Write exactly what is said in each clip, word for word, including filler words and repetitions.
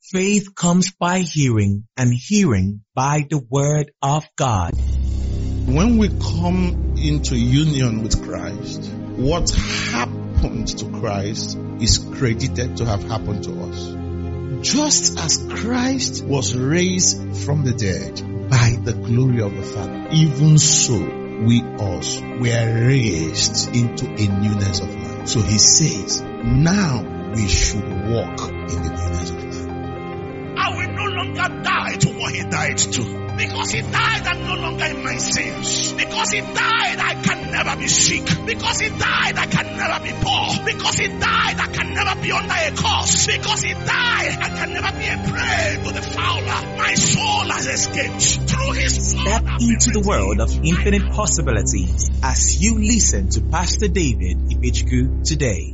Faith comes by hearing, and hearing by the word of God. When we come into union with Christ, what happened to Christ is credited to have happened to us. Just as Christ was raised from the dead by the glory of the Father, even so we also were raised into a newness of life. So he says, now we should walk in the newness of life. I will no longer die to what he died to. Because he died, I'm no longer in my sins. Because he died, I can never be sick. Because he died, I can never be poor. Because he died, I can never be under a curse. Because he died, I can never be a prey to the fowler. My soul has escaped through his blood. Step into the world of infinite possibilities as you listen to Pastor David Ipichku today.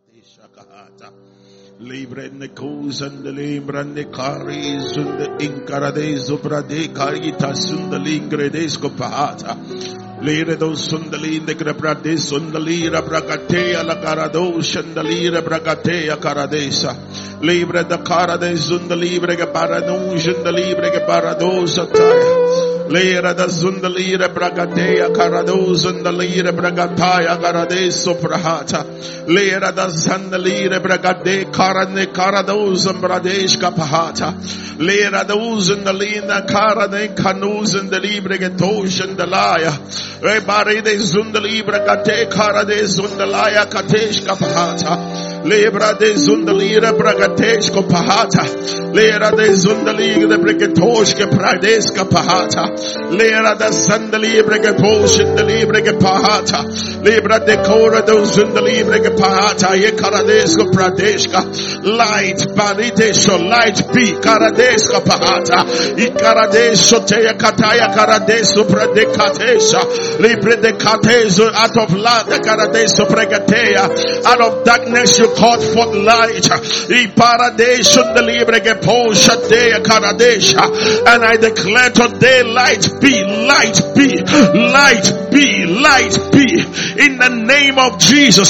Libre ne cousin de libre ne caris und de incarades obrade carita sundalingrades copata. Lire dos sundali de grabrade sundalira bragatea la carado shandalira bragatea caradesa. Libre da cara de sundalibre que paranun shandalibre que paradosa taya. Lira da zundalira bragatea carados and the lira bragataya caradeso prahata. Lira da zandalira bragade carane carados and bradesh capahata. Lira dos and the lina carane canus and the libre getosh and the laya. Rebari de zundalibra gate carades zundalaya katesh capahata. Libra de zundalira bragatesh capahata. Lira de zundaliga de brigatosh que prades capahata. Lira da zandalibre que posh in the libre que pahata. Libra de cora dos in the libre que pahata. Ye caradesco pradeshka. Light baritesho light be caradesco pahata. I caradesho teya kataya caradeso pradekatesha. Libre de catezo out of land the caradeso pregatea. Out of darkness you called forth light. I paradesho the libre que posh teya caradesha. And I declare today light be, light be, light be, light be. In the name of Jesus,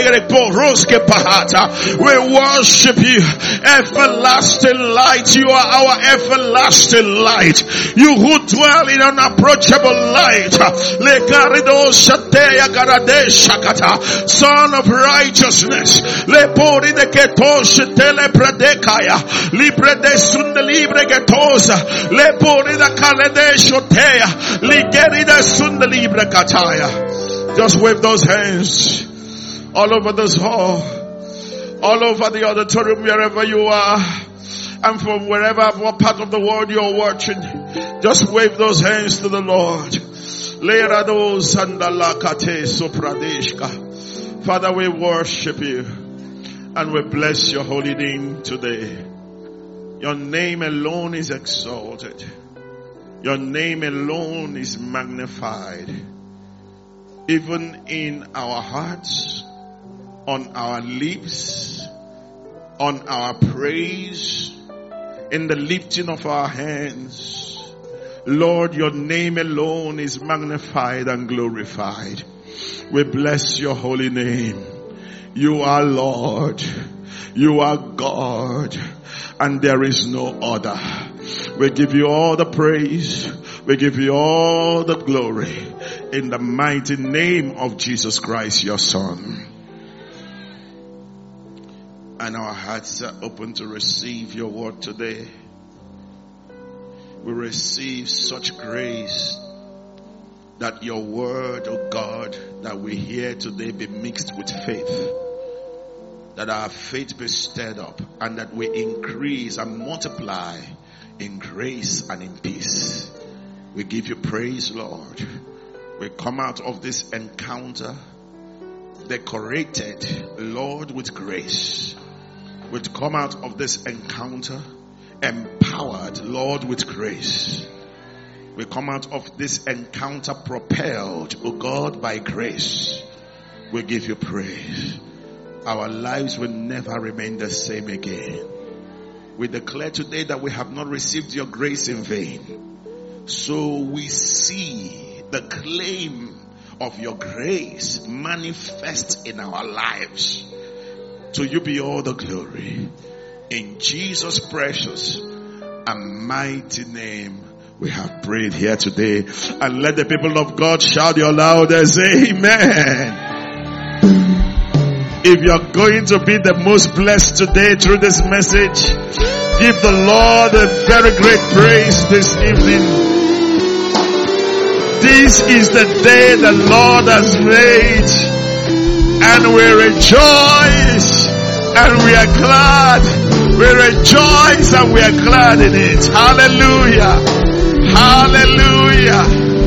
we worship you, everlasting light. You are our everlasting light. You who dwell in unapproachable light. Son of righteousness. Lepori de ketoshe telepredekaya. Libre de sunde libre getosa. Lepori de kaledesho. Just wave those hands all over this hall, all over the auditorium, wherever you are, and from wherever, what part of the world you're watching. Just wave those hands to the Lord. Father, we worship you and we bless your holy name today. Your name alone is exalted. Your name alone is magnified. Even in our hearts, on our lips, on our praise, in the lifting of our hands. Lord, your name alone is magnified and glorified. We bless your holy name. You are Lord. You are God. And there is no other. We give you all the praise. We give you all the glory. In the mighty name of Jesus Christ, your Son. And our hearts are open to receive your word today. We receive such grace that your word, oh God, that we hear today be mixed with faith. That our faith be stirred up and that we increase and multiply in grace and in peace. We give you praise, Lord. We come out of this encounter decorated, Lord, with grace. We come out of this encounter empowered, Lord, with grace. We come out of this encounter propelled, oh God, by grace. We give you praise. Our lives will never remain the same again. We declare today that we have not received your grace in vain. So we see the claim of your grace manifest in our lives. To you be all the glory. In Jesus' precious and mighty name, we have prayed here today. And let the people of God shout your loudest amen. If you're going to be the most blessed today through this message, give the Lord a very great praise this evening. This is the day the Lord has made, and we rejoice and we are glad. We rejoice and we are glad in it. Hallelujah. Hallelujah.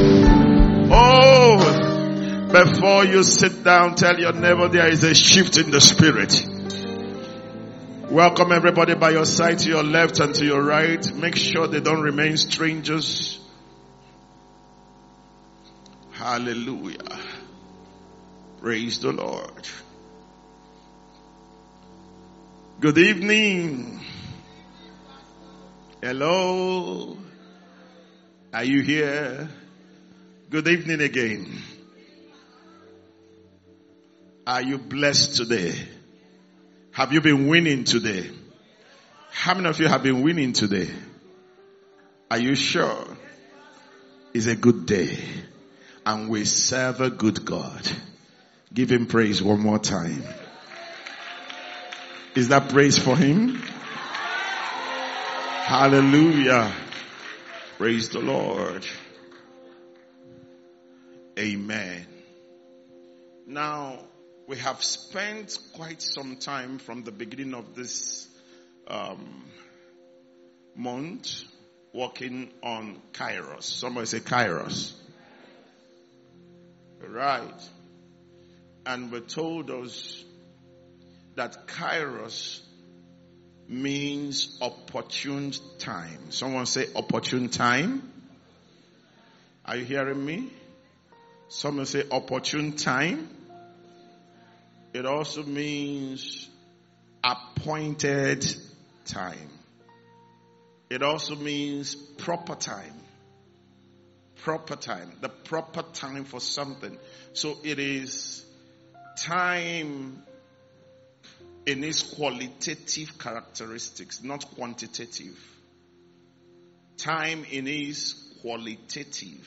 Oh, before you sit down, tell your neighbor there is a shift in the spirit. Welcome everybody by your side, to your left and to your right. Make sure they don't remain strangers. Hallelujah. Praise the Lord. Good evening. Hello. Are you here? Good evening again. Are you blessed today? Have you been winning today? How many of you have been winning today? Are you sure? It's a good day. And we serve a good God. Give him praise one more time. Is that praise for him? Hallelujah. Praise the Lord. Amen. Now, we have spent quite some time from the beginning of this um, month working on Kairos. Somebody say Kairos. Right. And we told us that Kairos means opportune time. Someone say opportune time. Are you hearing me? Someone say opportune time. It also means appointed time. It also means proper time. Proper time. The proper time for something. So it is time in its qualitative characteristics, not quantitative. Time in its qualitative.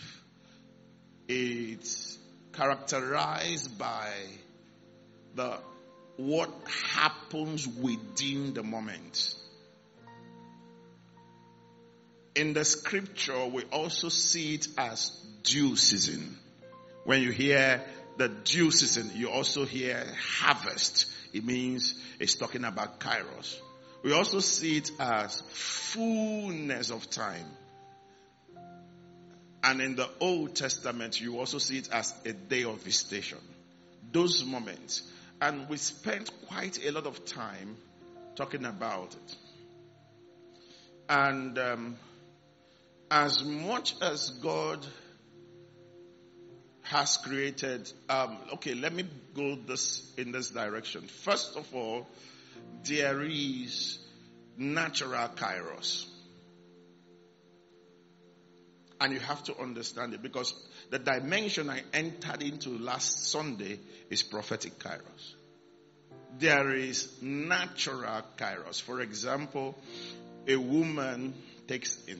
It's characterized by the what happens within the moment. In the scripture, we also see it as due season. When you hear the due season, you also hear harvest. It means it's talking about Kairos. We also see it as fullness of time. And in the Old Testament, you also see it as a day of visitation. Those moments. And we spent quite a lot of time talking about it. And um, as much as God has created, um, okay, let me go this in this direction. First of all, there is natural Kairos. And you have to understand it, because the dimension I entered into last Sunday is prophetic Kairos. There is natural Kairos. For example, a woman takes in.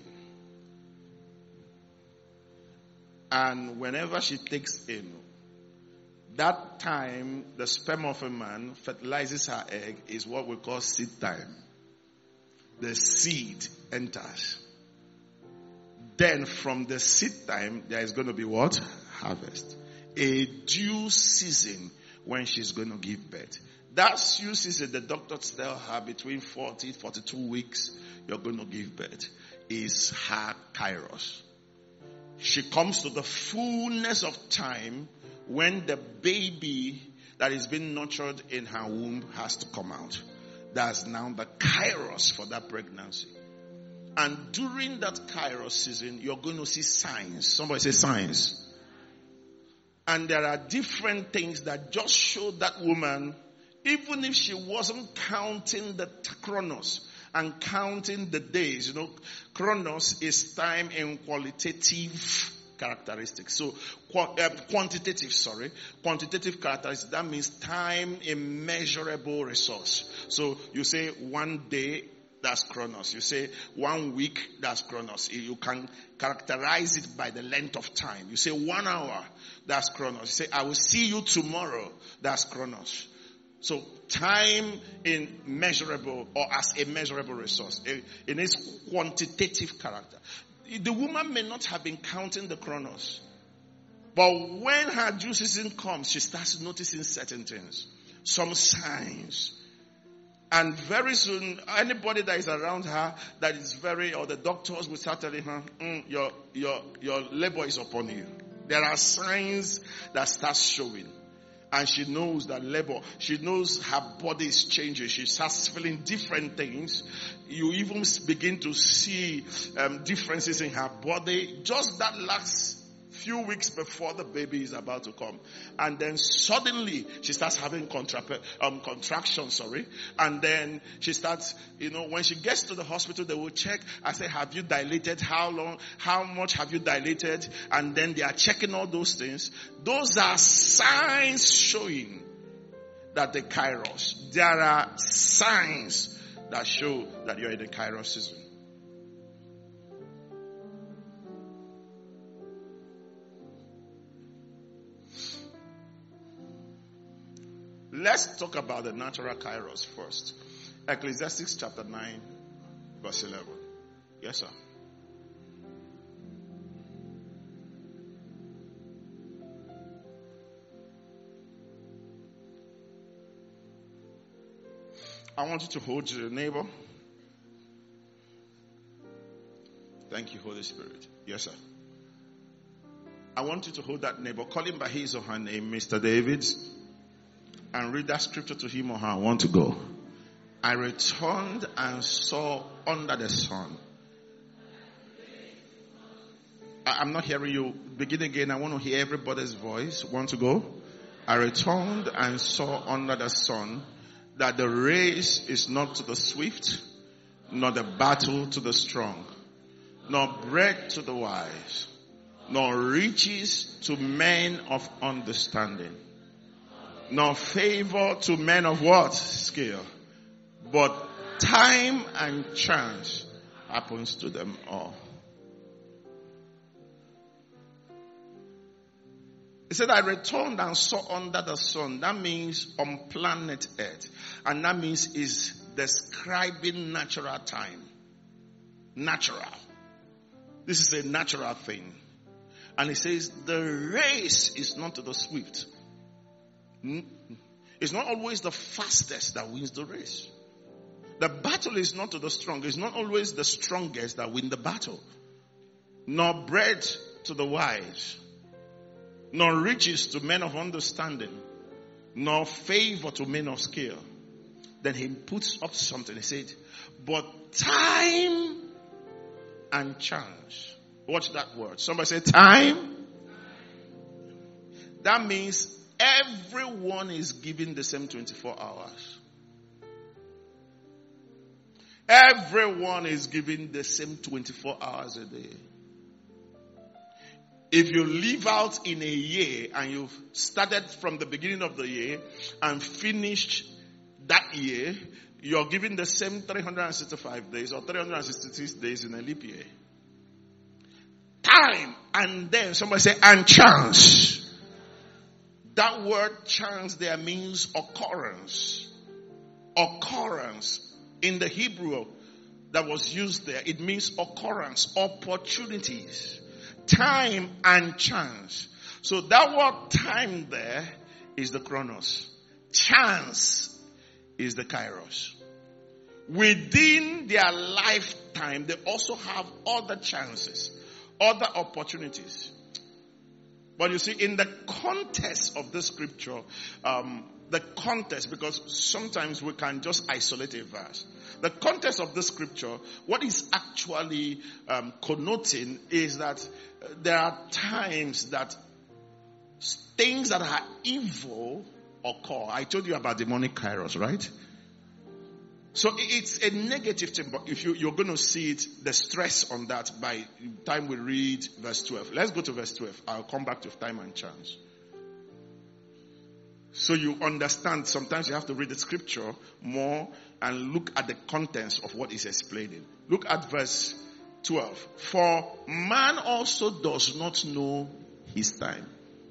And whenever she takes in, that time the sperm of a man fertilizes her egg is what we call seed time. The seed enters. Then from the seed time, there is going to be what? Harvest. A due season when she's going to give birth. That due season, the doctors tell her between forty, forty-two weeks, you're going to give birth, is her Kairos. She comes to the fullness of time when the baby that is being nurtured in her womb has to come out. That's now the Kairos for that pregnancy. And during that Kairos season, you're going to see signs. Somebody say signs. And there are different things that just show that woman, even if she wasn't counting the chronos and counting the days, you know, chronos is time in qualitative characteristics. So, uh, quantitative, sorry, quantitative characteristics, that means time in measurable resource. So, you say one day that's chronos. You say one week, that's chronos. You can characterize it by the length of time. You say one hour, that's chronos. You say, I will see you tomorrow, that's chronos. So time in measurable or as a measurable resource, in its quantitative character. The woman may not have been counting the chronos, but when her due season comes, she starts noticing certain things, some signs. And very soon, anybody that is around her that is very, or the doctors will start telling her, mm, your, your, your labor is upon you. There are signs that start showing. And she knows that labor, she knows her body is changing. She starts feeling different things. You even begin to see um, differences in her body. Just that last few weeks before the baby is about to come. And then suddenly she starts having contra- um, contractions, sorry. And then she starts, you know, when she gets to the hospital, they will check. I say, have you dilated? How long? How much have you dilated? And then they are checking all those things. Those are signs showing that the kairos. There are signs that show that you're in the kairos season. Let's talk about the natural kairos first. Ecclesiastes chapter nine, verse eleven. Yes, sir. I want you to hold your neighbor. Thank you, Holy Spirit. Yes, sir. I want you to hold that neighbor. Call him by his or her name, Mister David. And read that scripture to him or her. I want to go. I returned and saw under the sun. I, I'm not hearing you. Begin again. I want to hear everybody's voice. Want to go? I returned and saw under the sun that the race is not to the swift, nor the battle to the strong, nor bread to the wise, nor riches to men of understanding, nor favor to men of what? Skill. But time and chance happens to them all. He said, I returned and saw under the sun. That means on planet Earth. And that means is describing natural time. Natural. This is a natural thing. And he says, the race is not to the swift. It's not always the fastest that wins the race. The battle is not to the strong. It's not always the strongest that win the battle. Nor bread to the wise. Nor riches to men of understanding. Nor favor to men of skill. Then he puts up something. He said, but time and chance. Watch that word. Somebody say time. That means everyone is given the same twenty-four hours. Everyone is given the same twenty-four hours a day. If you live out in a year and you've started from the beginning of the year and finished that year, you're given the same three hundred sixty-five days or three hundred sixty-six days in a leap year. Time, and then somebody say, and chance. That word chance there means occurrence. Occurrence. In the Hebrew that was used there, it means occurrence, opportunities. Time and chance. So that word time there is the chronos. Chance is the kairos. Within their lifetime, they also have other chances, other opportunities. But you see, in the context of the scripture, um, the context, because sometimes we can just isolate a verse. The context of the scripture, what is actually um, connoting is that there are times that things that are evil occur. I told you about demonic kairos, right? So it's a negative thing, but if you, you're going to see it, the stress on that by the time we read verse twelve. Let's go to verse twelve. I'll come back to time and chance. So you understand, sometimes you have to read the scripture more and look at the contents of what is explaining. Look at verse twelve. For man also does not know his time.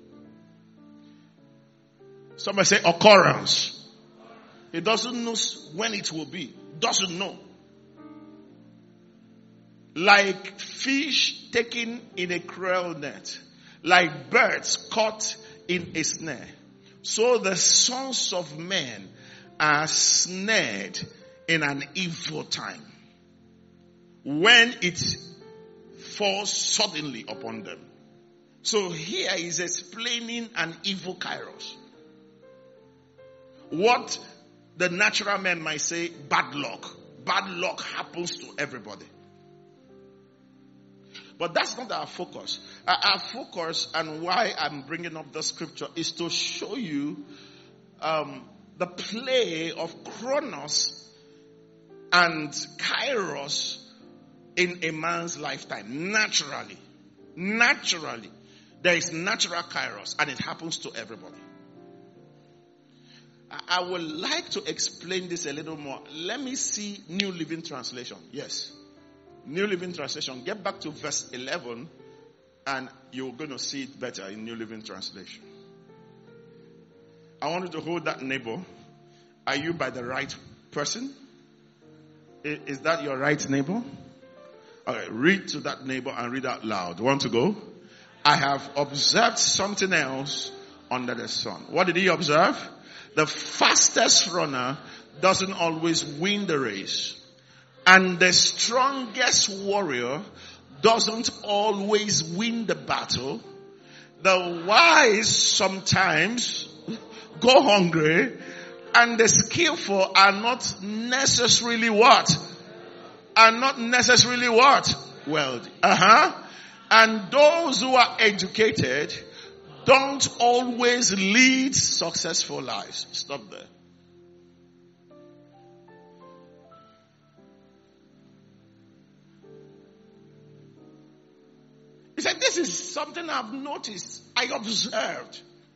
Somebody say occurrence. He doesn't know when it will be. Doesn't know. Like fish taken in a cruel net. Like birds caught in a snare. So the sons of men are snared in an evil time, when it falls suddenly upon them. So here is explaining an evil kairos. What the natural man might say, bad luck. Bad luck happens to everybody. But that's not our focus. Our focus, and why I'm bringing up the scripture, is to show you um, the play of Chronos and Kairos in a man's lifetime. Naturally. Naturally. There is natural Kairos, and it happens to everybody. I would like to explain this a little more. Let me see New Living Translation. Yes. New Living Translation. Get back to verse eleven and you're going to see it better in New Living Translation. I want you to hold that neighbor. Are you by the right person? Is that your right neighbor? Okay, read to that neighbor and read out loud. Want to go? I have observed something else under the sun. What did he observe? The fastest runner doesn't always win the race. And the strongest warrior doesn't always win the battle. The wise sometimes go hungry, and the skillful are not necessarily what? Are not necessarily what? Wealthy. Uh-huh. And those who are educated don't always lead successful lives. Stop there. He said, this is something I've noticed. I observed.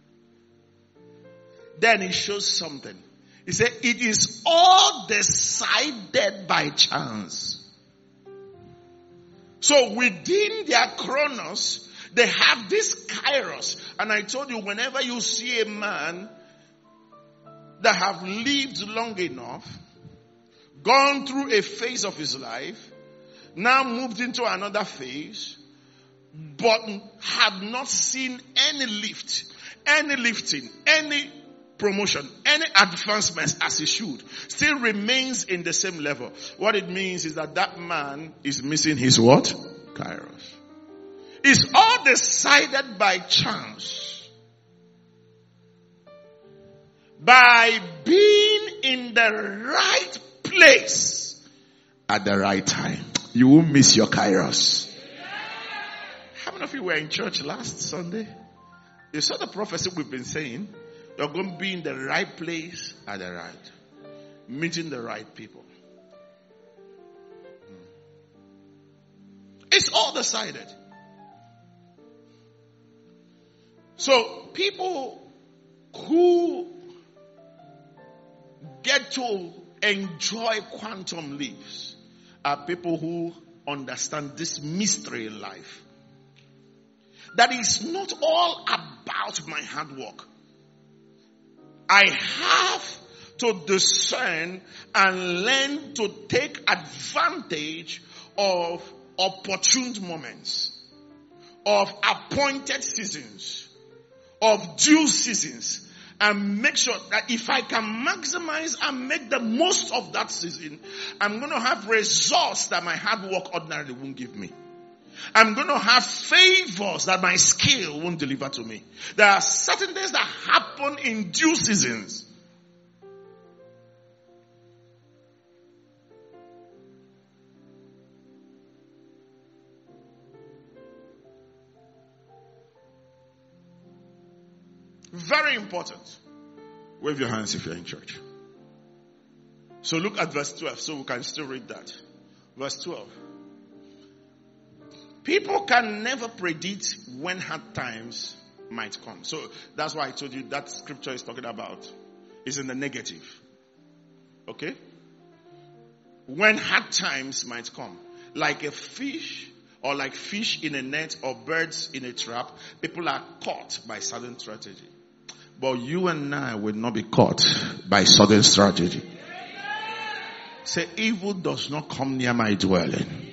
Then he shows something. He said, it is all decided by chance. So within their chronos, they have this kairos. And I told you, whenever you see a man that have lived long enough, gone through a phase of his life, now moved into another phase, but had not seen any lift, any lifting, any promotion, any advancements as he should, still remains in the same level. What it means is that that man is missing his what? Kairos. It's all decided by chance. By being in the right place at the right time. You won't miss your Kairos. How many of you were in church last Sunday? You saw the prophecy we've been saying. You're going to be in the right place at the right time. Meeting the right people. It's all decided. So people who get to enjoy quantum leaps are people who understand this mystery in life. That is not all about my hard work. I have to discern and learn to take advantage of opportune moments, of appointed seasons, of due seasons, and make sure that if I can maximize and make the most of that season, I'm going to have results that my hard work ordinarily won't give me. I'm going to have favors that my skill won't deliver to me. There are certain things that happen in due seasons. Very important. Wave your hands if you're in church. So look at verse twelve so we can still read that. Verse twelve. People can never predict when hard times might come. So that's why I told you that scripture is talking about is in the negative. Okay? When hard times might come, like a fish or like fish in a net or birds in a trap, people are caught by sudden strategy. But you and I will not be caught by sudden strategy. Say, evil does not come near my dwelling.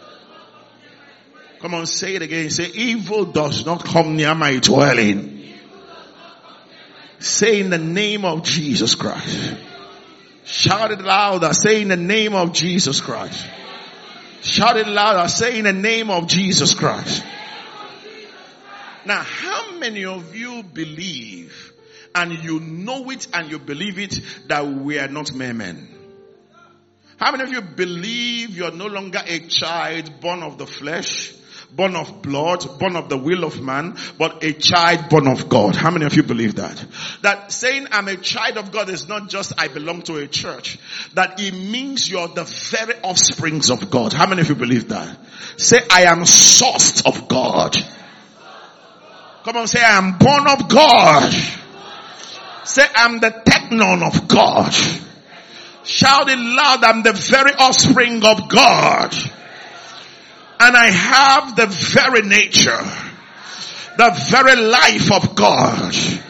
Come on, say it again. Say, evil does not come near my dwelling. Say in the name of Jesus Christ. Shout it louder. Say in the name of Jesus Christ. Shout it louder. Say in the name of Jesus Christ. Now, how many of you believe and you know it and you believe it that we are not mere men? How many of you believe you're no longer a child born of the flesh, born of blood, born of the will of man, but a child born of God? How many of you believe that? That saying I'm a child of God is not just I belong to a church. That it means you're the very offsprings of God. How many of you believe that? Say I am sourced of God. Come on, say I am born of God. Say I'm the technon of God. Shout it loud, I'm the very offspring of God. And I have the very nature, the very life of God.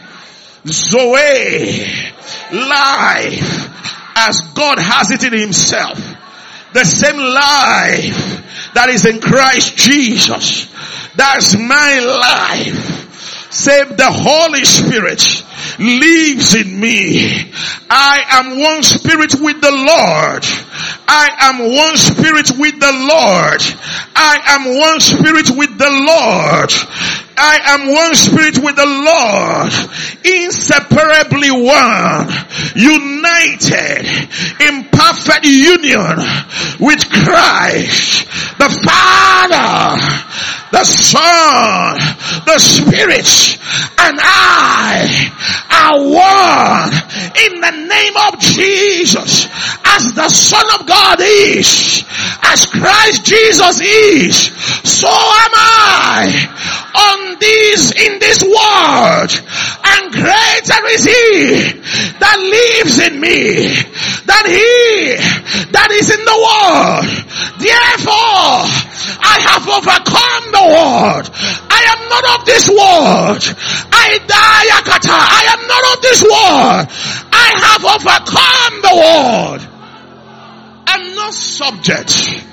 Zoe, life, as God has it in himself. The same life that is in Christ Jesus. That's my life. Save the Holy Spirit lives in me. I am one spirit with the Lord. I am one spirit with the Lord. I am one spirit with the Lord. I am one spirit with the Lord. Inseparably one. United in perfect union with Christ. The Father, the Son, the Spirit, and I are one in the name of Jesus. As the Son of God is, as Christ Jesus is, so am I on this, in this world, and greater is he that lives in me than he that is in the world. Therefore, I have overcome the world. I am not of this world. I die, Akata. I am not of this world. I have overcome the world. I'm not subject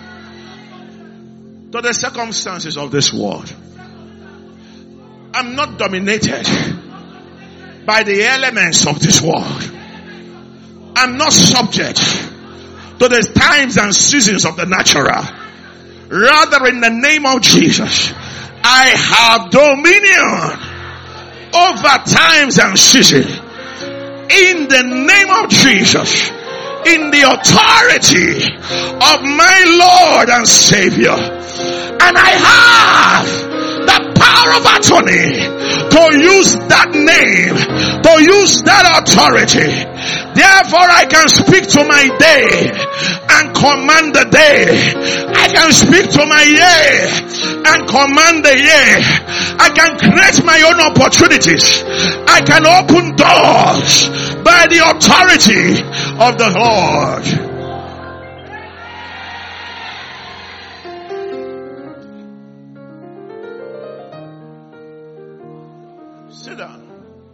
to the circumstances of this world. I'm not dominated by the elements of this world. I'm not subject to the times and seasons of the natural. Rather, in the name of Jesus, I have dominion over times and seasons. In the name of Jesus, in the authority of my Lord and Savior. And I have the power of attorney to use that name, to use that authority. Therefore I can speak to my day and command the day. I can speak to my year and command the year. I can create my own opportunities. I can open doors by the authority of the Lord. Sit down.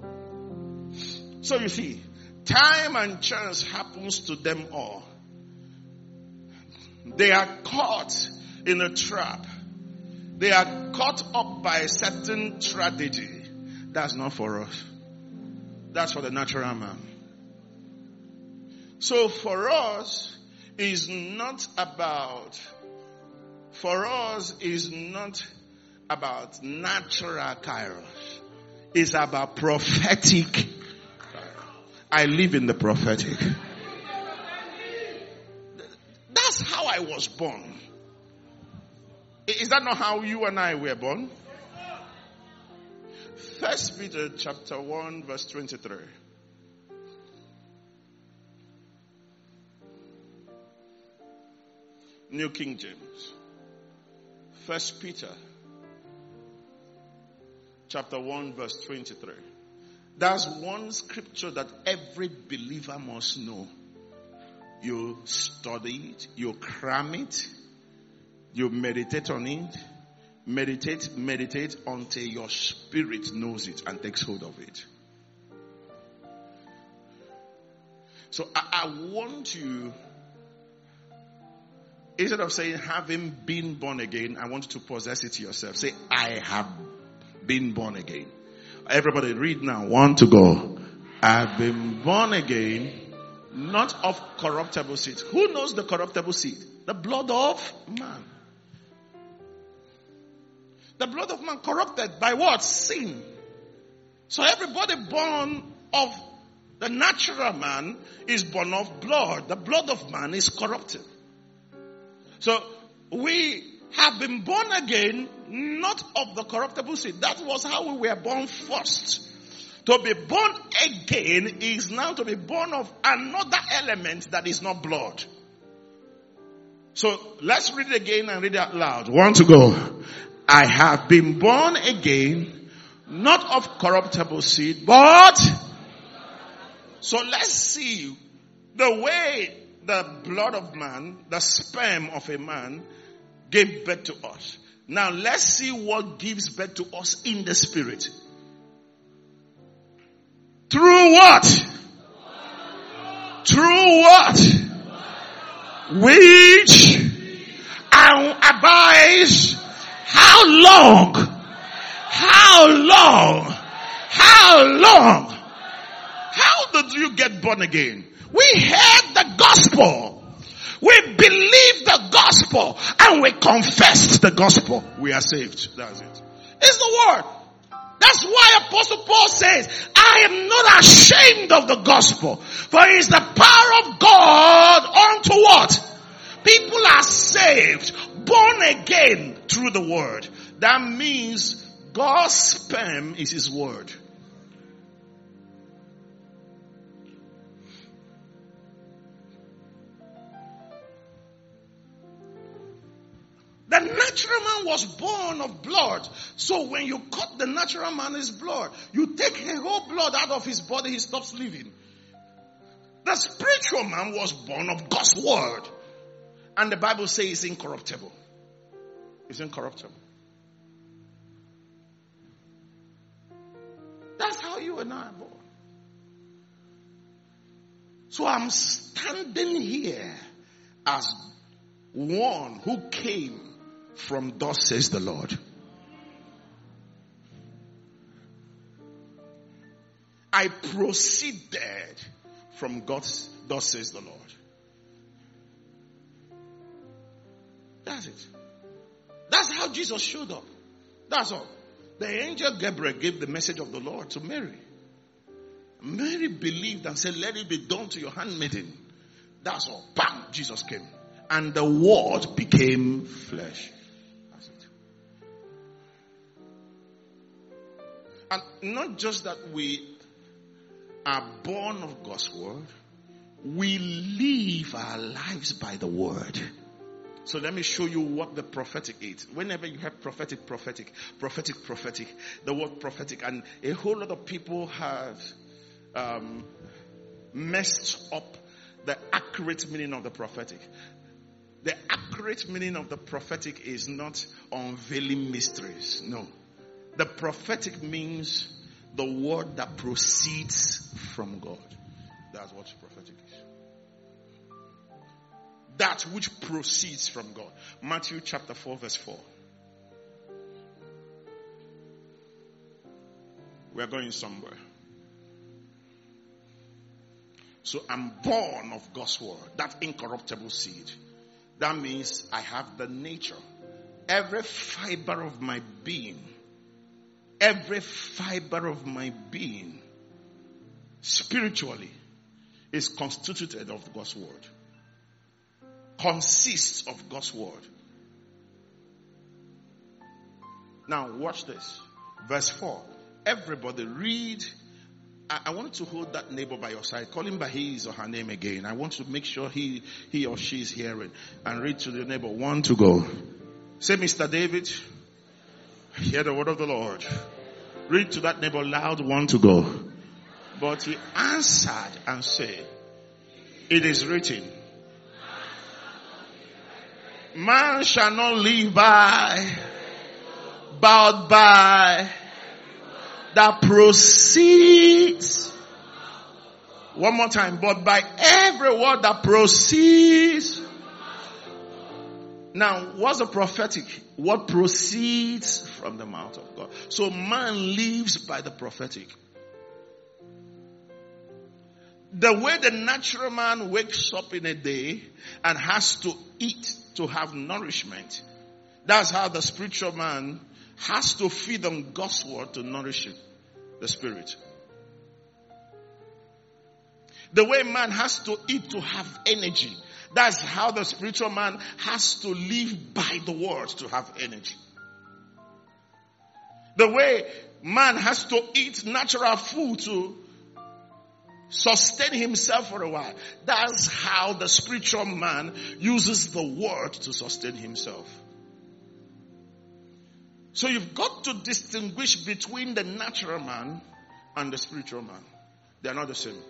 So you see, time and chance happens to them all. They are caught in a trap. They are caught up by a certain tragedy. That's not for us. That's for the natural man. So for us, is not about, for us is not about natural kairos. It's about prophetic. I live in the prophetic. That's how I was born. Is that not how you and I were born? First Peter chapter one verse twenty-three. New King James. First Peter chapter one, verse twenty-three. That's one scripture that every believer must know. You study it, you cram it, you meditate on it, meditate, meditate until your spirit knows it and takes hold of it. So I, I want you, instead of saying having been born again, I want you to possess it yourself. Say, I have been born again. Everybody read now. One to go. I've been born again, not of corruptible seed. Who knows the corruptible seed? The blood of man. The blood of man corrupted by what? Sin. So everybody born of the natural man is born of blood. The blood of man is corrupted. So we have been born again, not of the corruptible seed. That was how we were born first. To be born again is now to be born of another element that is not blood. So let's read it again and read it out loud. One to go. I have been born again, not of corruptible seed, but... So let's see the way the blood of man, the sperm of a man, gave birth to us. Now let's see what gives birth to us in the spirit. Through what? Through what? Which and abides how long? How long? How long? How did you get born again? We heard the gospel. We believed the gospel and we confessed the gospel. We are saved. That's it. It's the word. That's why Apostle Paul says, I am not ashamed of the gospel, for it is the power of God unto what? People are saved, born again through the word. That means God's sperm is his word. The natural man was born of blood. So when you cut the natural man's blood, you take a whole blood out of his body, he stops living. The spiritual man was born of God's word. And the Bible says it's incorruptible. It's incorruptible. That's how you and I are born. So I'm standing here as one who came from thus says the Lord. I proceeded from God's thus says the Lord. That's it. That's how Jesus showed up. That's all. The angel Gabriel gave the message of the Lord to Mary. Mary believed and said, let it be done to your handmaiden. That's all. Bam! Jesus came. And the word became flesh. That's it. And not just that we are born of God's word, we live our lives by the word. So let me show you what the prophetic is. Whenever you have prophetic, prophetic, prophetic, prophetic, the word prophetic, and a whole lot of people have um, messed up the accurate meaning of the prophetic. The accurate meaning of the prophetic is not unveiling mysteries. No. The prophetic means the word that proceeds from God. That's what prophetic is. That which proceeds from God. Matthew chapter four verse four. We are going somewhere. So I'm born of God's word. That incorruptible seed. That means I have the nature. Every fiber of my being. Every fiber of my being. Spiritually. Is constituted of God's word. Consists of God's word. Now watch this. Verse four. Everybody read. I, I want you to hold that neighbor by your side. Call him by his or her name again. I want to make sure he, he or she is hearing. And read to the neighbor. One to go. Say, Mister David, hear the word of the Lord. Read to that neighbor loud, one to go. But he answered and said, it is written, man shall not live by, but by that proceeds. One more time, but by every word that proceeds. Now, what's the prophetic? What proceeds from the mouth of God. So man lives by the prophetic. The way the natural man wakes up in a day and has to eat to have nourishment, that's how the spiritual man has to feed on God's word to nourish it, the spirit. The way man has to eat to have energy, that's how the spiritual man has to live by the word to have energy. The way man has to eat natural food to sustain himself for a while, that's how the spiritual man uses the word to sustain himself. So you've got to distinguish between the natural man and the spiritual man. They are not the same.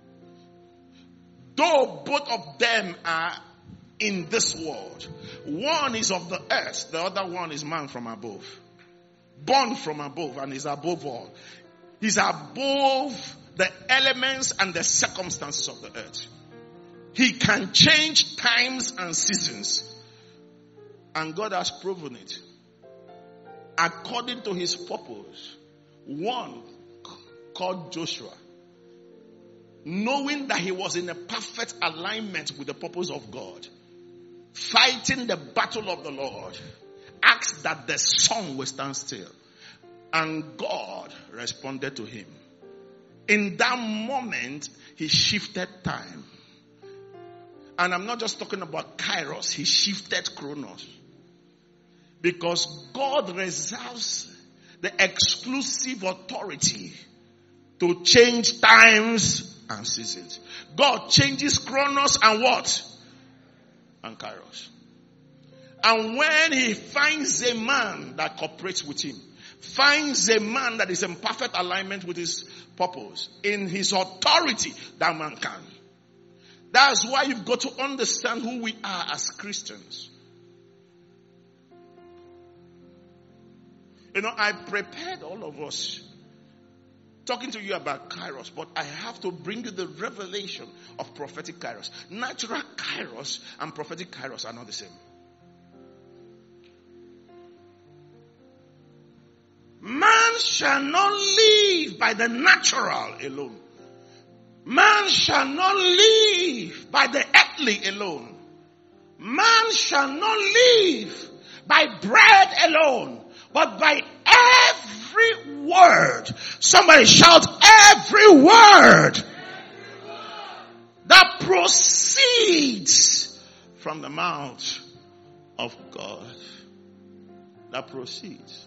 Though both of them are in this world, one is of the earth, the other one is man from above. Born from above and is above all. He's above the elements and the circumstances of the earth. He can change times and seasons. And God has proven it. According to his purpose, one called Joshua, knowing that he was in a perfect alignment with the purpose of God, fighting the battle of the Lord, asked that the sun will stand still. And God responded to him. In that moment, he shifted time. And I'm not just talking about Kairos, he shifted Chronos. Because God reserves the exclusive authority to change times and seasons. God changes Chronos and what? And Kairos. And when he finds a man that cooperates with him, finds a man that is in perfect alignment with his purpose, in his authority, that man can. That's why you've got to understand who we are as Christians. You know, I prepared all of us talking to you about Kairos, but I have to bring you the revelation of prophetic Kairos. Natural Kairos and prophetic Kairos are not the same. Man shall not live by the natural alone. Man shall not live by the earthly alone. Man shall not live by bread alone, but by every word. Somebody shout, every word that proceeds from the mouth of God. That proceeds.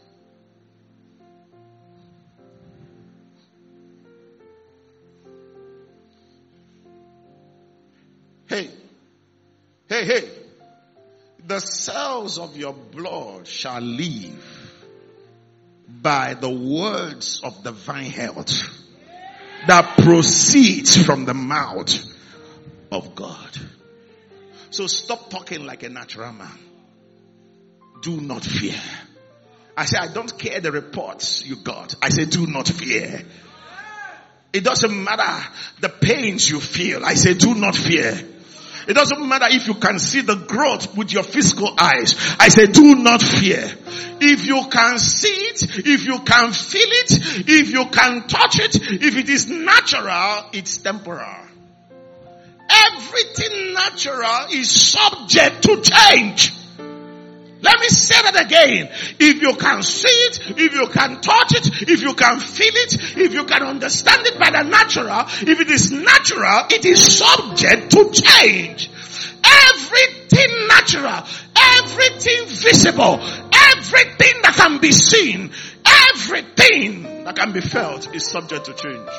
Hey, hey, hey, the cells of your blood shall live by the words of divine health that proceeds from the mouth of God. So stop talking like a natural man. Do not fear. I say, I don't care the reports you got. I say, do not fear. It doesn't matter the pains you feel. I say, do not fear. It doesn't matter if you can see the growth with your physical eyes. I say, do not fear. If you can see it, if you can feel it, if you can touch it, if it is natural, it's temporal. Everything natural is subject to change. Let me say that again. If you can see it, if you can touch it, if you can feel it, if you can understand it by the natural, if it is natural, it is subject to change. Everything natural, everything visible, everything that can be seen, everything that can be felt is subject to change.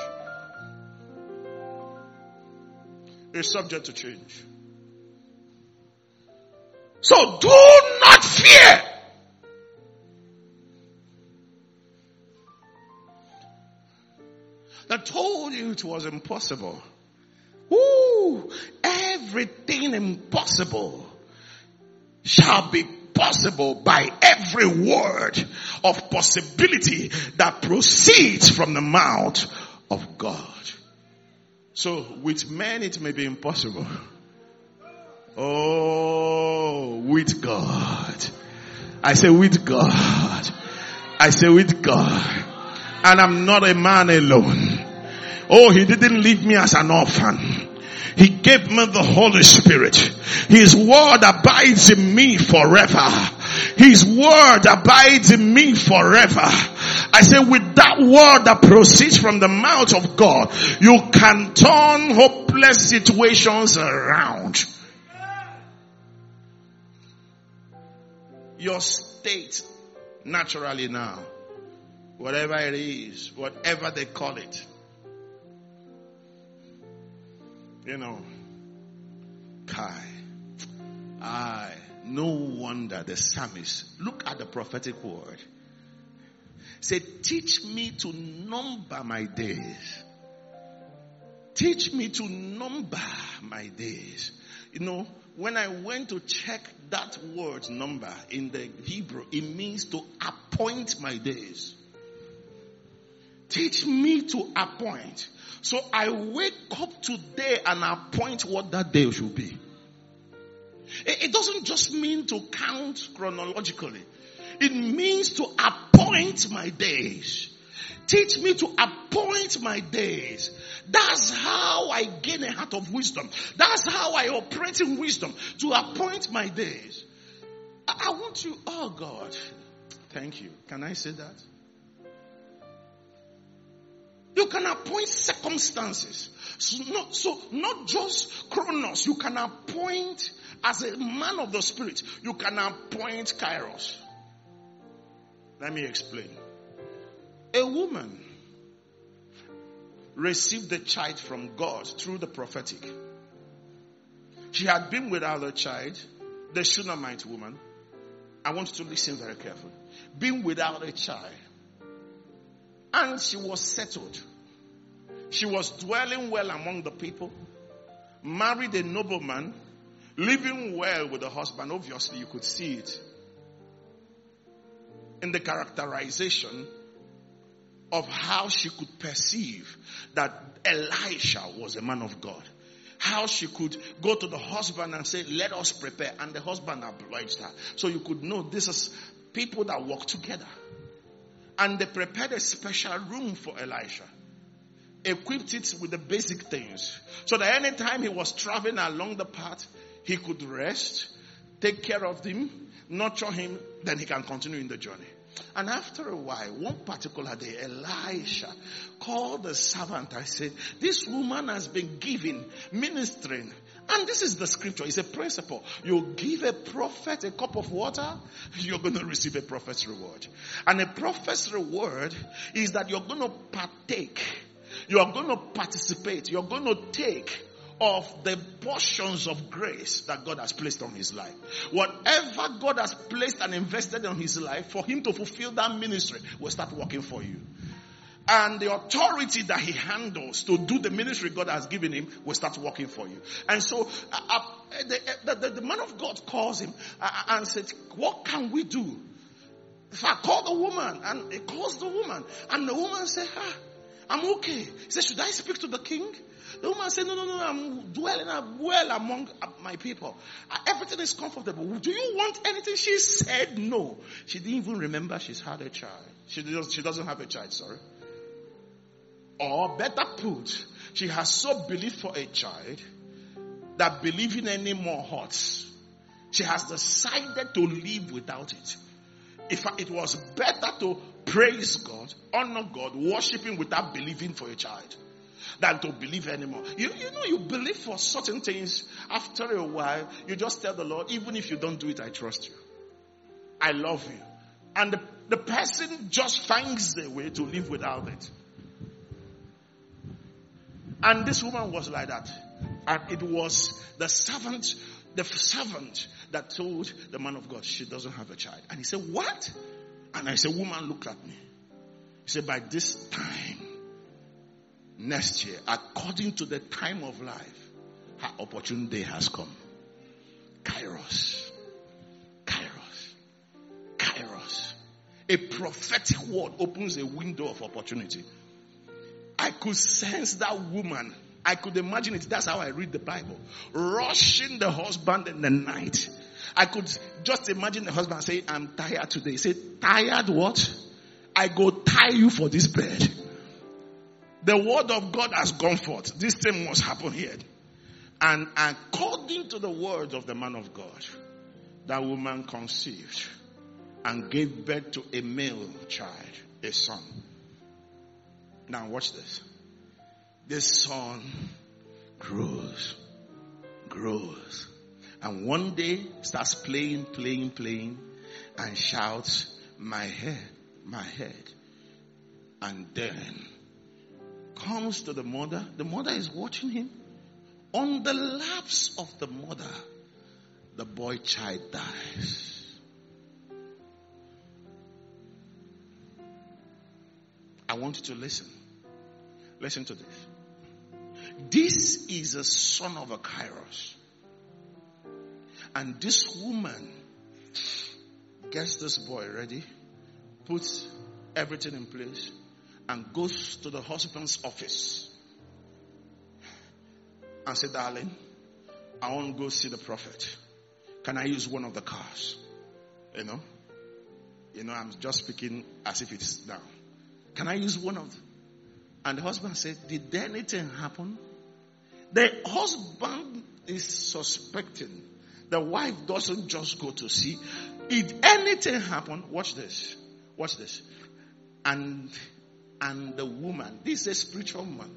It's subject to change. So do not fear. told you it was impossible. Woo! Everything impossible shall be possible by every word of possibility that proceeds from the mouth of God. So with men it may be impossible. Oh, with God. I say with God. I say with God. And I'm not a man alone. Oh, he didn't leave me as an orphan. He gave me the Holy Spirit. His word abides in me forever. His word abides in me forever. I say with that word that proceeds from the mouth of God, you can turn hopeless situations around. Your state naturally now, whatever it is, whatever they call it, you know, Kai, I, no wonder the psalmist, look at the prophetic word, say, teach me to number my days. Teach me to number my days. You know, when I went to check that word number in the Hebrew, it means to appoint my days. Teach me to appoint. So I wake up today and appoint what that day should be. It, it doesn't just mean to count chronologically. It means to appoint my days. Teach me to appoint my days. That's how I gain a heart of wisdom. That's how I operate in wisdom. To appoint my days. I, I want you, oh God. Thank you. Can I say that? You can appoint circumstances. So not, so not just chronos. You can appoint, as a man of the spirit, you can appoint kairos. Let me explain. A woman received the child from God through the prophetic. She had been without a child, the Shunammite woman. I want you to listen very carefully. Being without a child. And she was settled. She was dwelling well among the people. Married a nobleman. Living well with the husband. Obviously, you could see it in the characterization of how she could perceive that Elisha was a man of God. How she could go to the husband and say, let us prepare. And the husband obliged her. So you could know this is people that work together. And they prepared a special room for Elisha. Equipped it with the basic things. So that anytime he was traveling along the path, he could rest, take care of him, nurture him, then he can continue in the journey. And after a while, one particular day, Elisha called the servant. I said, this woman has been giving, ministering. And this is the scripture. It's a principle. You give a prophet a cup of water, you're going to receive a prophet's reward. And a prophet's reward is that you're going to partake. You're going to participate. You're going to take of the portions of grace that God has placed on his life. Whatever God has placed and invested on his life, for him to fulfill that ministry will start working for you. And the authority that he handles to do the ministry God has given him will start working for you. And so uh, uh, the, the, the, the man of God calls him uh, and said, what can we do? If I call the woman, and he calls the woman, and the woman said, ah, I'm okay. He said, should I speak to the king? The woman said, no, no, no, I'm dwelling well among my people. Everything is comfortable. Do you want anything? She said no. She didn't even remember she's had a child. She doesn't, she doesn't have a child, sorry. Or better put, she has so believed for a child that believing anymore hurts. She has decided to live without it. If it was better to praise God, honor God, worship him without believing for a child than to believe anymore. You, you know, you believe for certain things. After a while, you just tell the Lord, even if you don't do it, I trust you. I love you. And the, the person just finds a way to live without it. And this woman was like that. And it was the servant, the servant that told the man of God, she doesn't have a child. And he said, what? And I said, woman, look at me. He said, by this time, next year, according to the time of life, her opportunity has come. Kairos. Kairos. Kairos. A prophetic word opens a window of opportunity. I could sense that woman. I could imagine it. That's how I read the Bible. Rushing the husband in the night. I could just imagine the husband say, I'm tired today. He said, tired what? I go tie you for this bed. The word of God has gone forth. This thing must happen here. And according to the word of the man of God, that woman conceived and gave birth to a male child, a son. Now watch this. This son grows, grows. And one day starts playing, playing, playing and shouts, my head, my head. And then comes to the mother. The mother is watching him. On the laps of the mother, the boy child dies. I want you to listen. Listen to this. This is a son of a Kairos. And this woman gets this boy ready, puts everything in place, and goes to the husband's office. And say, darling, I want to go see the prophet. Can I use one of the cars? You know? You know, I'm just speaking as if it's now. Can I use one of them? And the husband said, did anything happen? The husband is suspecting. The wife doesn't just go to see. Did anything happen? Watch this. Watch this. And, and the woman, this is a spiritual woman.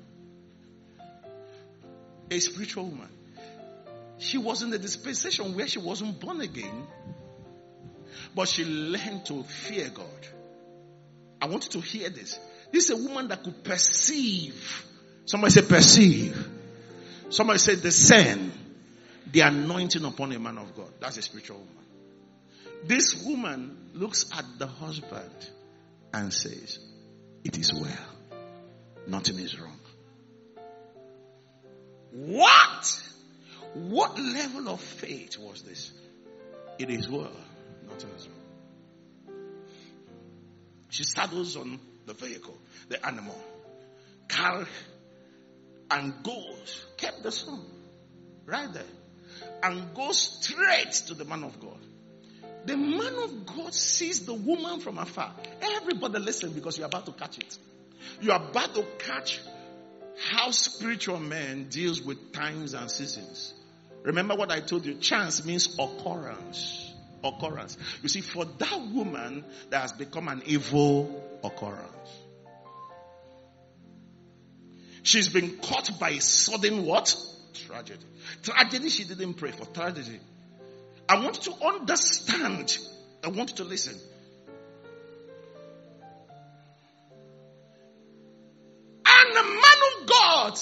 A spiritual woman. She was in the dispensation where she wasn't born again, but she learned to fear God. I want you to hear this. This is a woman that could perceive. Somebody say perceive. Somebody say discern the anointing upon a man of God. That's a spiritual woman. This woman looks at the husband and says, it is well. Nothing is wrong. What? What level of faith was this? It is well. Nothing is wrong. She saddles on the vehicle, the animal, carry, and goes, kept the son right there, and goes straight to the man of God. The man of God sees the woman from afar. Everybody listen, because you're about to catch it. You're about to catch how spiritual man deals with times and seasons. Remember what I told you. Chance means occurrence. Occurrence. You see, for that woman, that has become an evil occurrence. She's been caught by a sudden what? Tragedy. Tragedy she didn't pray for. Tragedy. I want you to understand. I want you to listen. And the man of God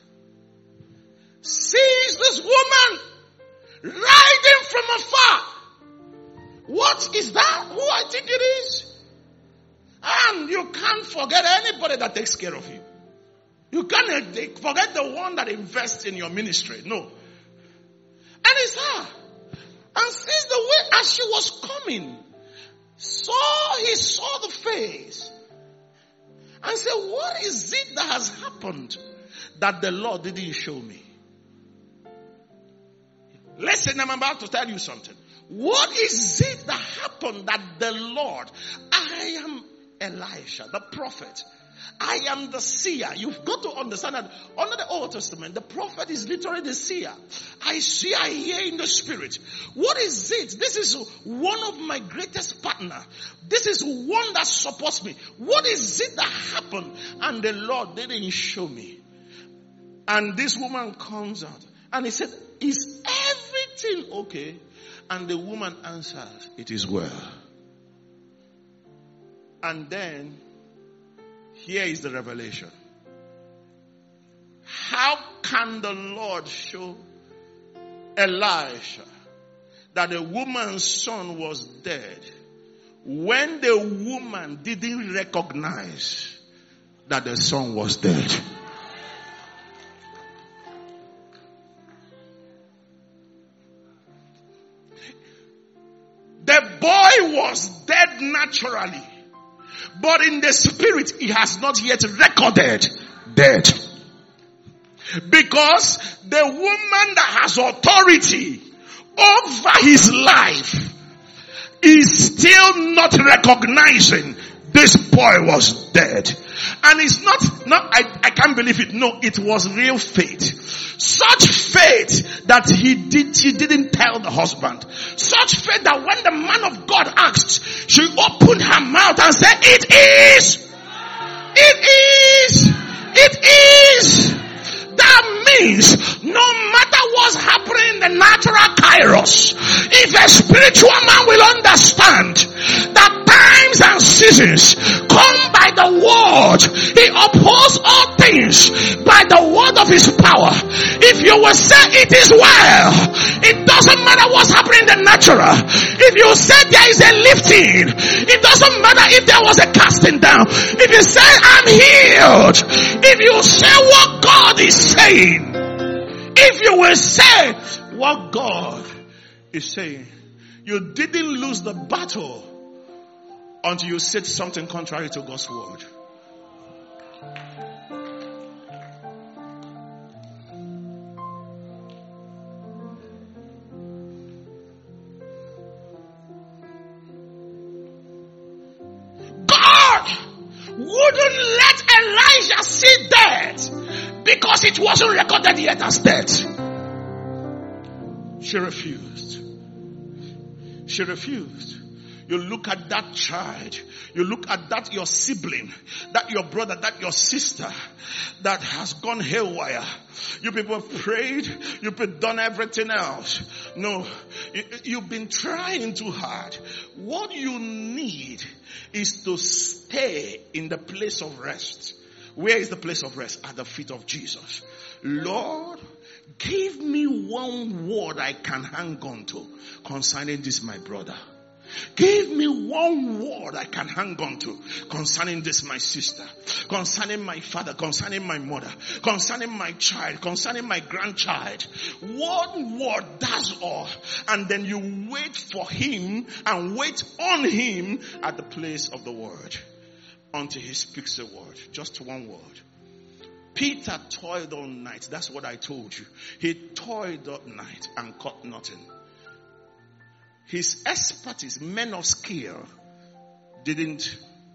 sees this woman riding from afar. What is that? Who I think it is? And you can't forget anybody that takes care of you. You can't forget the one that invests in your ministry. No. And it's her. And sees the way as she was coming, saw, he saw the face, and said, what is it that has happened that the Lord didn't show me? Listen, I'm about to tell you something. What is it that happened that the Lord, I am Elisha, the prophet, I am the seer. You've got to understand that under the Old Testament, the prophet is literally the seer. I see, I hear in the spirit. What is it? This is one of my greatest partners. This is one that supports me. What is it that happened? And the Lord didn't show me. And this woman comes out and he said, is everything okay? And the woman answers, it is well. And then here is the revelation. How can the Lord show Elisha that a woman's son was dead when the woman didn't recognize that the son was dead? was dead naturally, but in the spirit he has not yet recorded dead. Because the woman that has authority over his life is still not recognizing this boy was dead. And it's not, no, I, I can't believe it. No, it was real faith. Such faith that he did, she didn't tell the husband. Such faith that when the man of God asked, she opened her mouth and said, it is! It is! It is! That means no matter what's happening in the natural kairos, if a spiritual man will understand that times and seasons come by the word, he upholds all things by the word of his power. If you will say it is well, it doesn't matter what's happening in the natural. If you say there is a lifting, it doesn't matter if there was a casting down. If you say I'm healed, if you say what God is saying, if you will say what God is saying, you didn't lose the battle until you said something contrary to God's word. God wouldn't let Elijah see death because it wasn't recorded yet as death. She refused. She refused. You look at that child, you look at that your sibling, that your brother, that your sister that has gone haywire. You people have prayed, you've been done everything else. No, you, you've been trying too hard. What you need is to stay in the place of rest. Where is the place of rest? At the feet of Jesus. Lord, give me one word I can hang on to concerning this my brother. Give me one word I can hang on to concerning this my sister, concerning my father, concerning my mother, concerning my child, concerning my grandchild. One word, that's all. And then you wait for him and wait on him at the place of the word until he speaks a word. Just one word. Peter toiled all night. That's what I told you. He toiled all night and caught nothing. His expertise, men of skill, didn't.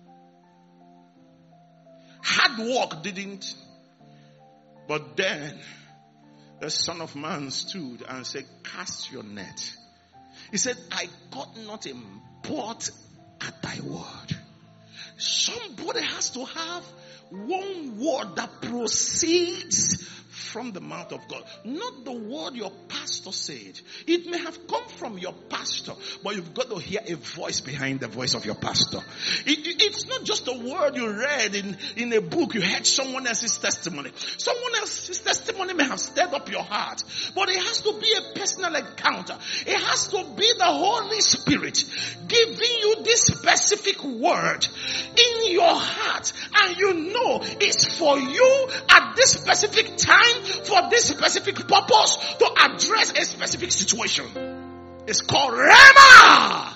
Hard work didn't. But then the Son of Man stood and said, cast your net. He said, I got nothing but at thy word. Somebody has to have one word that proceeds from the mouth of God. Not the word your pastor said. It may have come from your pastor, but you've got to hear a voice behind the voice of your pastor. It, it, it's not just a word you read in, in a book. You heard someone else's testimony. Someone else's testimony may have stirred up your heart, but it has to be a personal encounter. It has to be the Holy Spirit giving you this specific word in your heart, and you know it's for you at this specific time, for this specific purpose, to address a specific situation. It's called Rhema.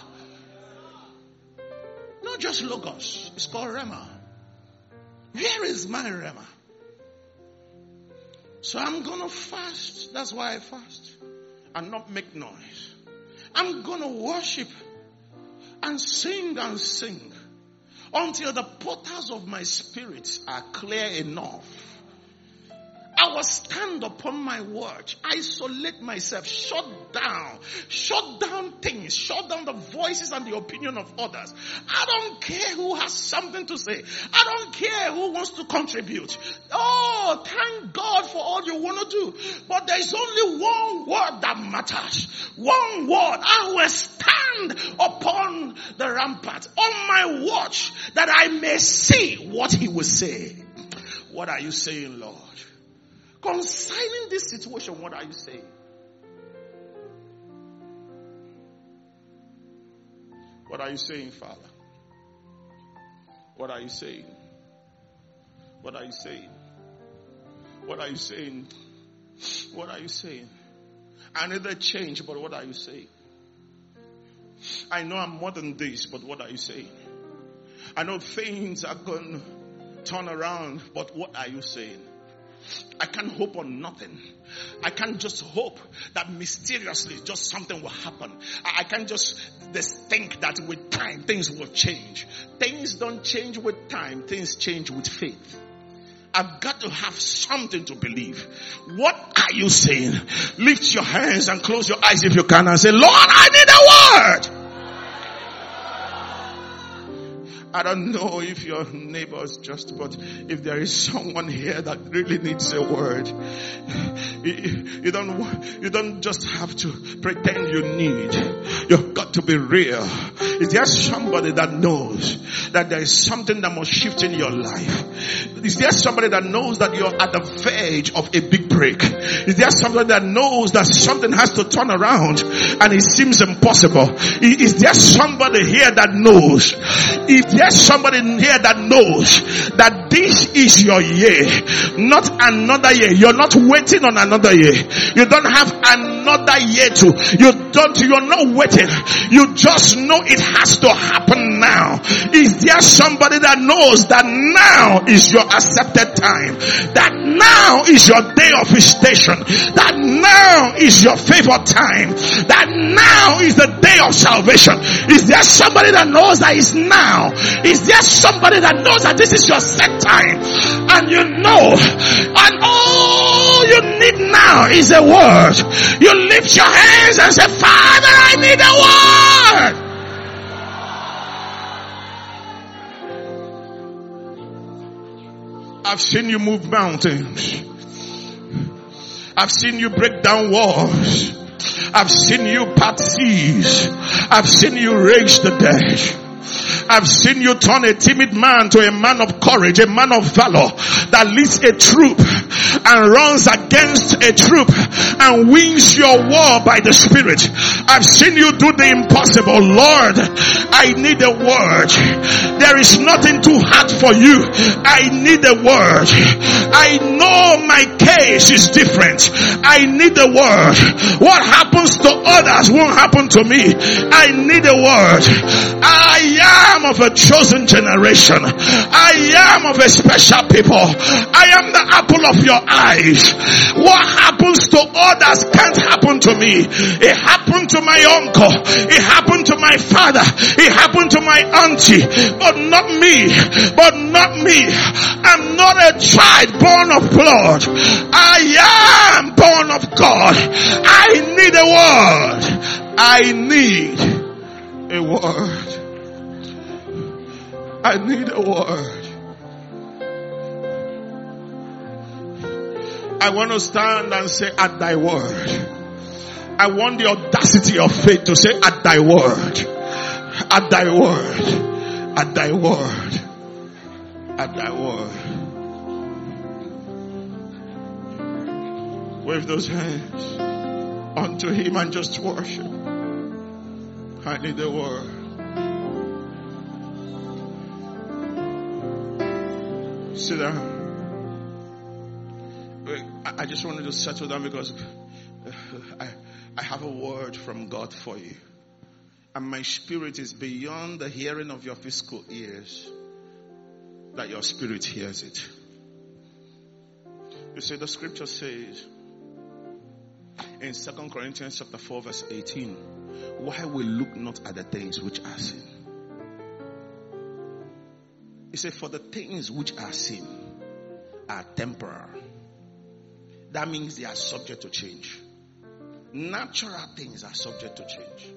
Not just Logos. It's called Rhema. Where is my Rhema? So I'm gonna fast. That's why I fast. And not make noise. I'm gonna worship and sing and sing until the portals of my spirit are clear enough. I will stand upon my word, isolate myself, shut down, shut down things, shut down the voices and the opinion of others. I don't care who has something to say. I don't care who wants to contribute. Oh, thank God for all you want to do. But there is only one word that matters. One word. I will stand upon the rampart on my watch that I may see what he will say. What are you saying, Lord? Concerning this situation, what are you saying? What are you saying, Father? What are you saying? What are you saying? What are you saying? What are you saying? I need a change, but what are you saying? I know I'm more than this, but what are you saying? I know things are going to turn around, but what are you saying? I can't hope on nothing. I can't just hope that mysteriously just something will happen. I can't just, just think that with time things will change. Things don't change with time. Things change with faith. I've got to have something to believe. What are you saying? Lift your hands and close your eyes if you can and say, Lord, I need a word. I don't know if your neighbors just, but if there is someone here that really needs a word, you don't, you don't just have to pretend you need. You've got to be real. Is there somebody that knows that there is something that must shift in your life? Is there somebody that knows that you're at the verge of a big break? Is there somebody that knows that something has to turn around and it seems impossible? Is there somebody here that knows? Is There's somebody here that knows that this is your year, not another year. You're not waiting on another year. You don't have another year to, you don't, you're not waiting. You just know it has to happen now. Is there somebody that knows that now is your accepted time? That now is your day of visitation? That now is your favored time? That now is the day of salvation? Is there somebody that knows that it's now? Is there somebody that knows that this is your set time? And you know, and all you need now is a word. You lift your hands and say, Father, I need a word. I've seen you move mountains. I've seen you break down walls. I've seen you part seas. I've seen you raise the dead. I've seen you turn a timid man to a man of courage, a man of valor that leads a troop and runs against a troop and wins your war by the Spirit. I've seen you do the impossible. Lord, I need a word. There is nothing too hard for you. I need a word. I know my case is different. I need a word. What happens to others won't happen to me. I need a word. I am of a chosen generation. I am of a special people. I am the apple of your eyes. What happens to others can't happen to me. It happened to my uncle. It happened to my father. It happened to my auntie. But not me. But not me. I'm not a child born of blood. I am born of God. I need a word. I need a word. I need a word. I want to stand and say, at thy word. I want the audacity of faith to say, at thy word. At thy word. At thy word. At thy word. Wave those hands unto him and just worship. I need a word. Sit down. I just wanted to settle down because I, I have a word from God for you. And my spirit is beyond the hearing of your physical ears, that your spirit hears it. You see, the scripture says in Second Corinthians chapter four verse eighteen, why we look not at the things which are seen. He said, for the things which are seen are temporal. That means they are subject to change. Natural things are subject to change.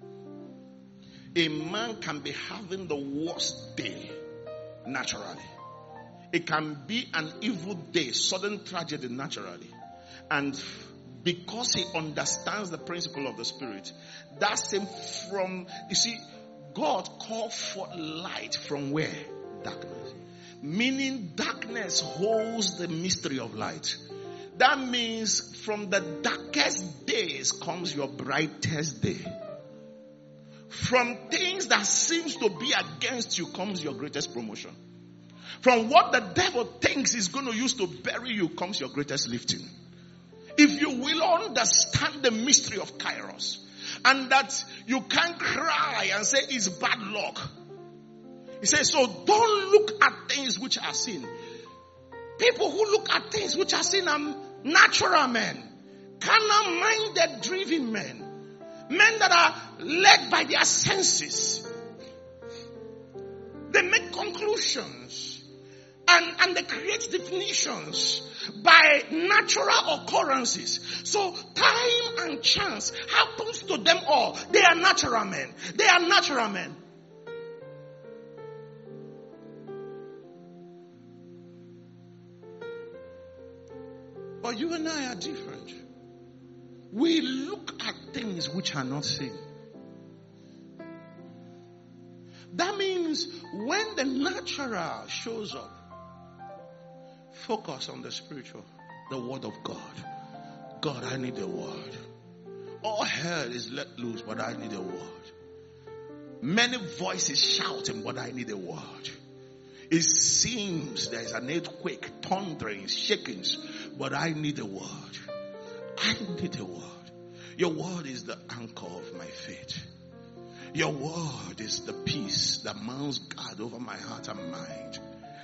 A man can be having the worst day naturally. It can be an evil day, sudden tragedy naturally. And because he understands the principle of the Spirit, that's him from, you see, God called for light from where? Darkness. Meaning darkness holds the mystery of light. That means from the darkest days comes your brightest day. From things that seems to be against you comes your greatest promotion. From what the devil thinks is going to use to bury you comes your greatest lifting. If you will understand the mystery of Kairos, And that you can't cry and say it's bad luck. He says, so don't look at things which are seen. People who look at things which are seen are natural men. Carnal-minded, driven men. Men that are led by their senses. They make conclusions. And, and they create definitions by natural occurrences. So time and chance happens to them all. They are natural men. They are natural men. But you and I are different. We look at things which are not seen. That means when the natural shows up, focus on the spiritual, the word of God. God, I need a word. All hell is let loose, but I need a word. Many voices shouting, but I need a word. It seems there's an earthquake, thundering, shakings, but I need a word. I need a word. Your word is the anchor of my faith. Your word is the peace that mounts guard over my heart and mind.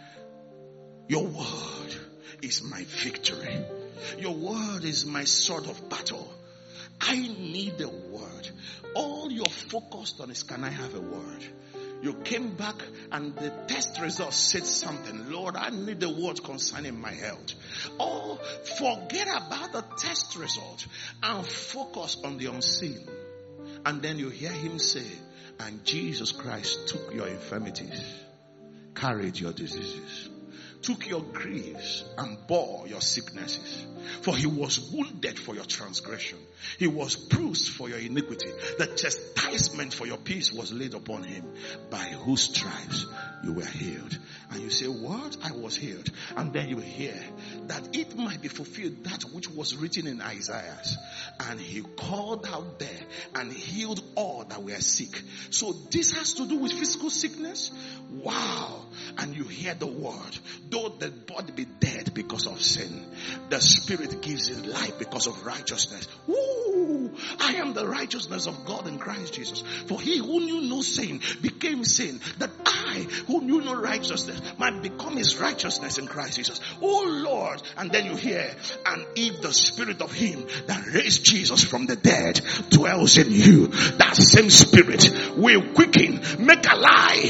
Your word is my victory. Your word is my sword of battle. I need a word. All you're focused on is, can I have a word? You came back and the test results said something. Lord, I need a word concerning my health. Oh, forget about the test result and focus on the unseen. And then you hear him say, and Jesus Christ took your infirmities, carried your diseases, took your griefs and bore your sicknesses. For he was wounded for your transgression. He was bruised for your iniquity. The chastisement for your peace was laid upon him. By whose stripes you were healed. And you say, what? I was healed. And then you hear that it might be fulfilled that which was written in Isaiah. And he called out there and healed all that were sick. So this has to do with physical sickness. Wow. And you hear the word. Though the body be dead because of sin, the spirit gives it life because of righteousness. Woo! I am the righteousness of God in Christ Jesus. For he who knew no sin became sin, that I who knew no righteousness might become his righteousness in Christ Jesus. Oh Lord. And then you hear, and if the spirit of him that raised Jesus from the dead dwells in you, that same spirit will quicken, make alive,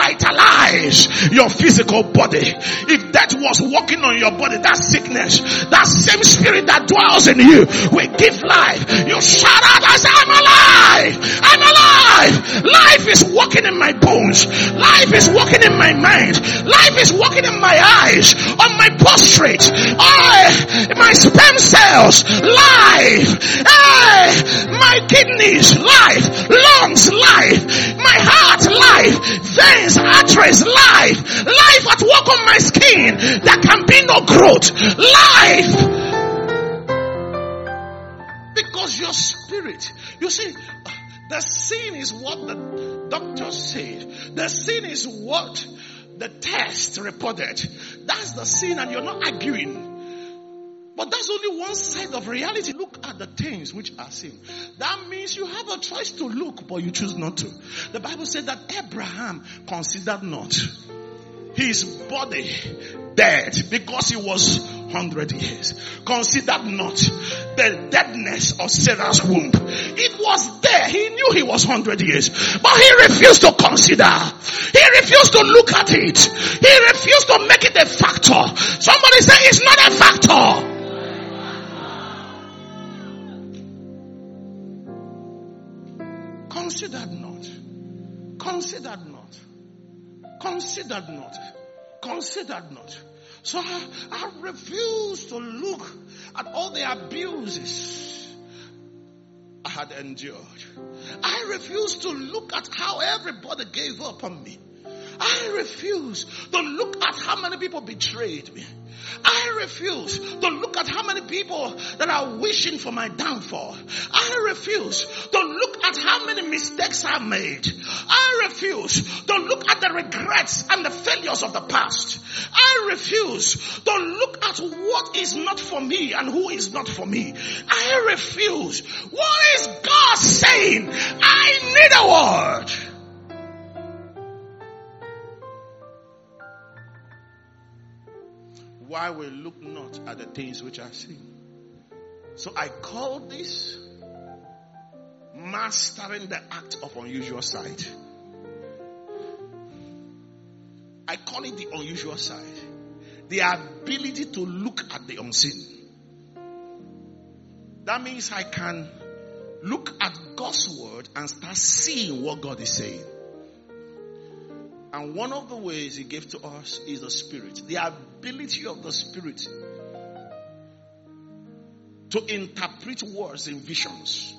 vitalize your physical body. If that was working on your body, that sickness, that same spirit that dwells in you will give life. You shout out and say, I'm alive! I'm alive! Life is working in my bones. Life is working in my mind. Life is working in my eyes, on my prostate, oh, my sperm cells. Life! Hey, my kidneys, life. Lungs, life. My heart, life. Veins, arteries, life. Life at work on my skin. There can be no growth. Life. Because your spirit, you see, the sin is what the doctor said. The sin is what the test reported. That's the sin, and you're not arguing. But that's only one side of reality. Look at the things which are seen. That means you have a choice to look, but you choose not to. The Bible said that Abraham considered not his body dead because he was one hundred years. Considered not the deadness of Sarah's womb. It was there. He knew he was one hundred years. But he refused to consider. He refused to look at it. He refused to make it a factor. Somebody say it's not a factor. Considered not. Considered not. Considered not. Considered not. So I, I refuse to look at all the abuses I had endured. I refuse to look at how everybody gave up on me. I refuse to look at how many people betrayed me. I refuse to look at how many people that are wishing for my downfall. I refuse to look at how many mistakes I made. I refuse to look at the regrets and the failures of the past. I refuse to look at what is not for me and who is not for me. I refuse. What is God saying? I need a word. Why we look not at the things which are seen. So I call this mastering the act of unusual sight. I call it the unusual sight. The ability to look at the unseen. That means I can look at God's word and start seeing what God is saying. And one of the ways he gave to us is the Spirit. The ability of the Spirit to interpret words in visions.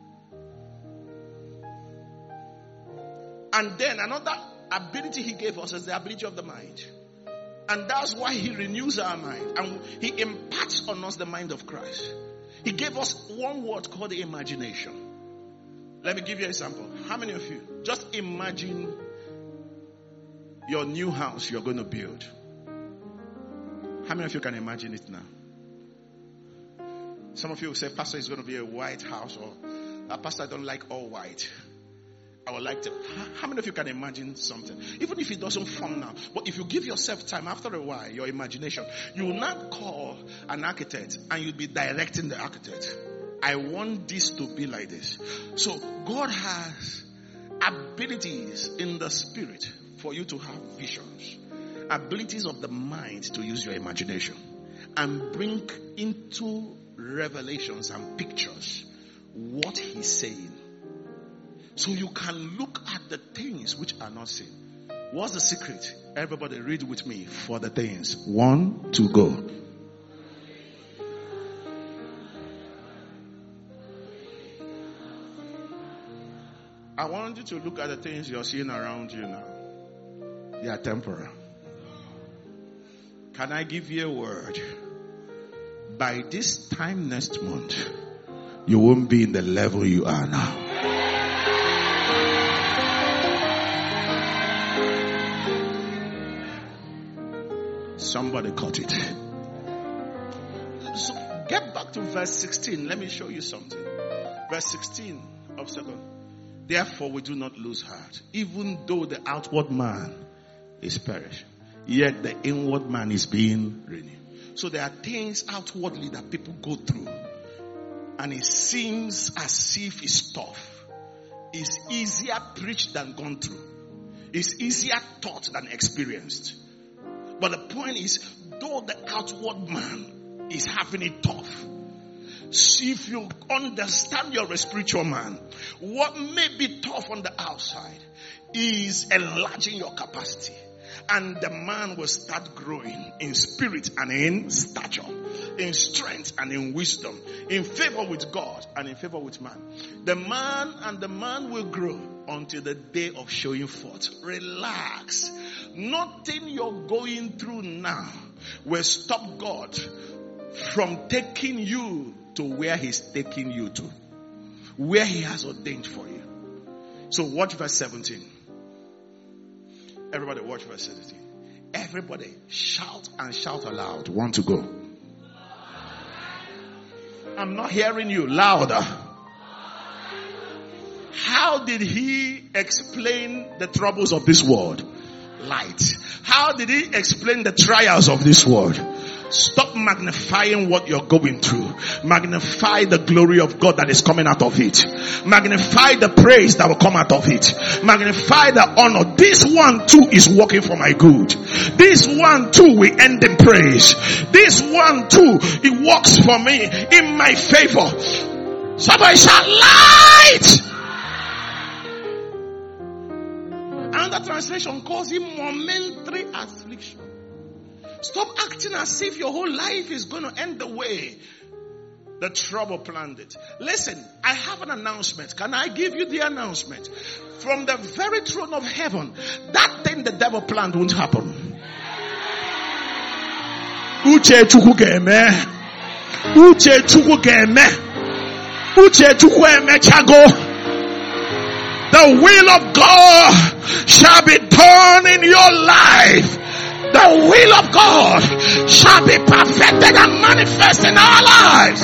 And then another ability he gave us is the ability of the mind. And that's why he renews our mind. And he imparts on us the mind of Christ. He gave us one word called the imagination. Let me give you an example. How many of you just imagine your new house you're going to build? How many of you can imagine it now? Some of you will say, Pastor, it's going to be a white house, or uh, Pastor, I don't like all white. I would like to. How many of you can imagine something? Even if it doesn't form now, but if you give yourself time, after a while, your imagination, you will not call an architect and you'll be directing the architect. I want this to be like this. So God has abilities in the spirit for you to have visions, abilities of the mind to use your imagination and bring into revelations and pictures what he's saying. So you can look at the things which are not seen. What's the secret? Everybody read with me for the things. One, two, go. I want you to look at the things you're seeing around you now. They are temporal. Can I give you a word? By this time next month, you won't be in the level you are now. Somebody caught it. So get back to verse sixteen. Let me show you something. Verse sixteen of second. Therefore we do not lose heart, even though the outward man is perished, yet the inward man is being renewed. So there are things outwardly that people go through, and it seems as if it's tough. It's easier preached than gone through. It's easier taught than experienced. But the point is, though the outward man is having it tough, see if you understand you're a spiritual man, what may be tough on the outside is enlarging your capacity. And the man will start growing in spirit and in stature, in strength and in wisdom, in favor with God and in favor with man. The man and the man will grow until the day of showing forth. Relax. Nothing you're going through now will stop God from taking you to where he's taking you to, where he has ordained for you. So watch verse seventeen. Everybody watch verse seventeen. Everybody shout and shout aloud. Want to go? I'm not hearing you. Louder. How did he explain the troubles of this world? Light. How did he explain the trials of this world? Stop magnifying what you're going through. Magnify the glory of God that is coming out of it. Magnify the praise that will come out of it. Magnify the honor. This one too is working for my good. This one too will end in praise. This one too, it works for me in my favor. Somebody shout light. Another translation calls it momentary affliction. Stop acting as if your whole life is going to end the way The trouble planned it. Listen, I have an announcement. Can I give you the announcement? From the very throne of heaven, that thing the devil planned won't happen. Uche chukwu ga-eme. Uche chukwu ga-eme. Uche chukwu emechago. The will of God shall be done in your life. The will of God shall be perfected and manifest in our lives.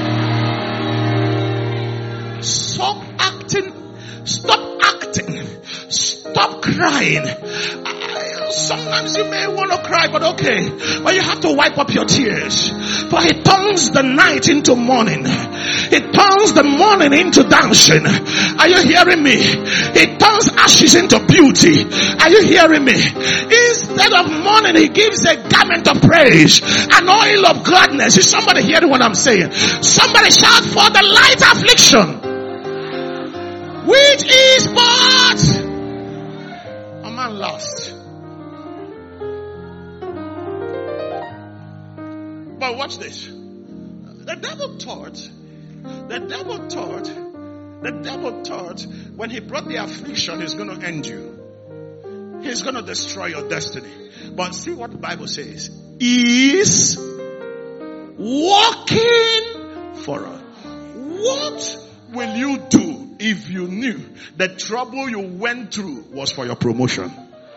Stop acting. Stop acting. Stop crying. Sometimes you may want to cry, but okay. But you have to wipe up your tears. For he turns the night into morning. He turns the morning into dancing. Are you hearing me? He turns ashes into beauty. Are you hearing me? Instead of mourning, he gives a garment of praise, an oil of gladness. Is somebody hearing what I'm saying? Somebody shout for the light affliction, which is but a man lost. But watch this. The devil thought, the devil thought, the devil thought when he brought the affliction, he's going to end you. He's going to destroy your destiny. But see what the Bible says. Is working for us. What will you do if you knew the trouble you went through was for your promotion?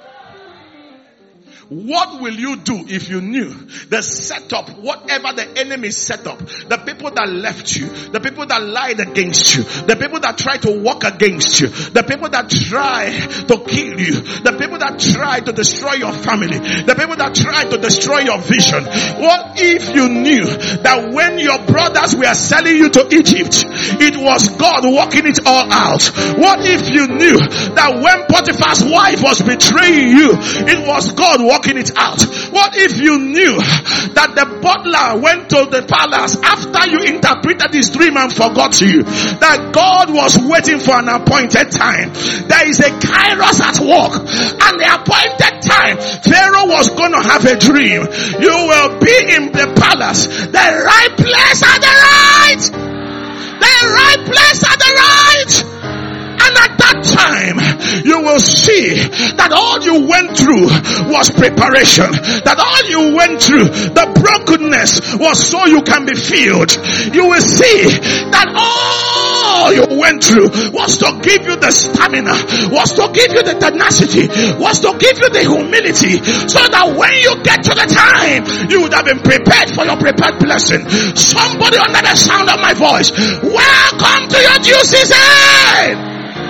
What will you do if you knew the setup, whatever the enemy set up, the people that left you, the people that lied against you, the people that tried to walk against you, the people that try to kill you, the people that try to destroy your family, the people that try to destroy your vision? What if you knew that when your brothers were selling you to Egypt, it was God working it all out? What if you knew that when Potiphar's wife was betraying you, it was God working Working it out? What if you knew that the butler went to the palace after you interpreted his dream and forgot you? That God was waiting for an appointed time. There is a kairos at work, and the appointed time, Pharaoh was going to have a dream. You will be in the palace, the right place at the right, the right place at the right. And at that time, you will see that all you went through was preparation. That all you went through, the brokenness, was so you can be filled. You will see that all you went through was to give you the stamina, was to give you the tenacity, was to give you the humility, so that when you get to the time, you would have been prepared for your prepared blessing. Somebody under the sound of my voice, welcome to your due season.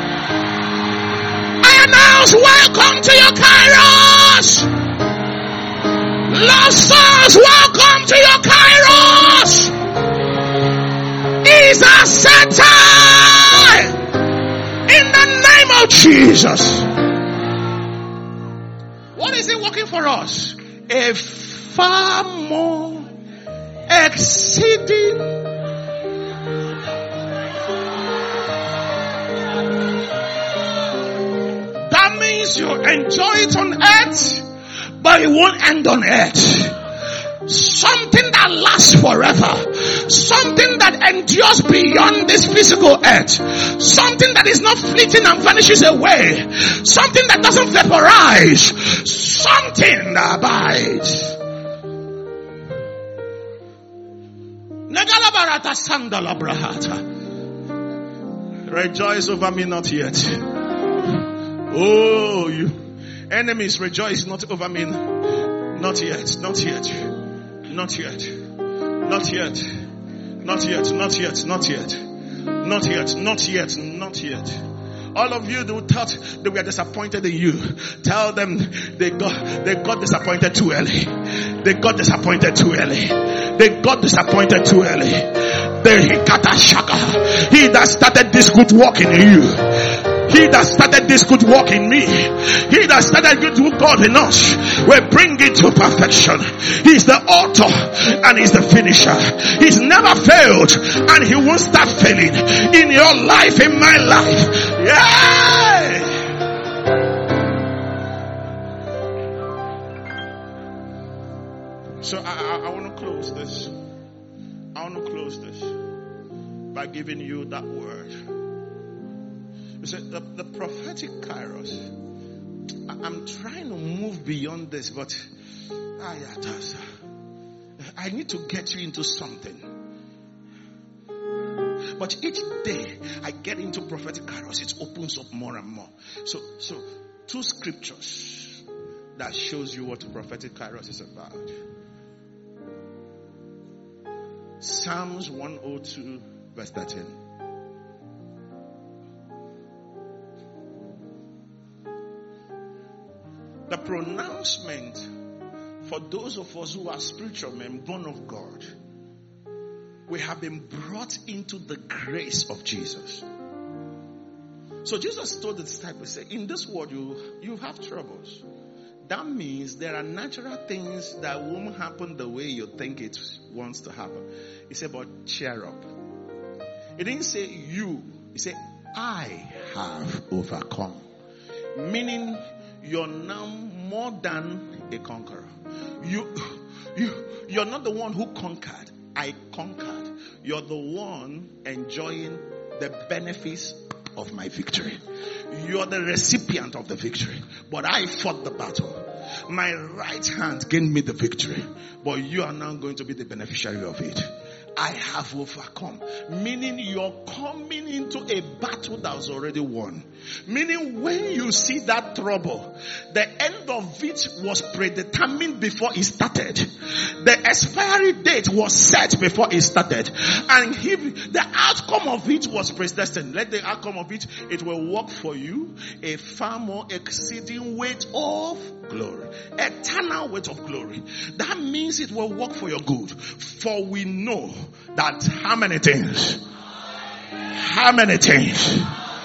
Announce, welcome to your kairos. Lost souls, welcome to your kairos. Is a set time in the name of Jesus. What is it working for us? A far more exceeding you enjoy it on earth, but it won't end on earth. Something that lasts forever. Something that endures beyond this physical earth. Something that is not fleeting and vanishes away. Something that doesn't vaporize. Something that abides. Rejoice over me not yet. Oh, you enemies, rejoice not over me. Not yet, not yet, not yet, not yet, not yet, not yet, not yet, not yet, not yet, not yet. All of you who thought they were disappointed in you, tell them they got, they got disappointed too early. They got disappointed too early. They got disappointed too early. They hikata shaka. He that started this good work in you, he that started this good work in me, he that started good work in us, will bring it to perfection. He's the author and he's the finisher. He's never failed and he won't start failing in your life, in my life. Yeah. So I, I, I want to close this. I want to close this by giving you that word. You see, the, the prophetic kairos, I'm trying to move beyond this, but I need to get you into something. But each day I get into prophetic kairos, it opens up more and more. So, so two scriptures that shows you what prophetic kairos is about. Psalms one oh two verse thirteen. The pronouncement for those of us who are spiritual men, born of God, we have been brought into the grace of Jesus. So Jesus told the disciples, say, in this world you, you have troubles. That means there are natural things that won't happen the way you think it wants to happen. He said, but cheer up. He didn't say you. He said, I have overcome. Meaning you're now more than a conqueror. You, you, you're not the one who conquered. I conquered. You're the one enjoying the benefits of my victory. You're the recipient of the victory. But I fought the battle. My right hand gained me the victory. But you are now going to be the beneficiary of it. I have overcome. Meaning you're coming into a battle that was already won. Meaning when you see that trouble, the end of it was predetermined before it started. The expiry date was set before it started. And he, the outcome of it was predestined. Let the outcome of it, it will work for you a far more exceeding weight of glory. Eternal weight of glory. That means it will work for your good. For we know that how many things? How many things?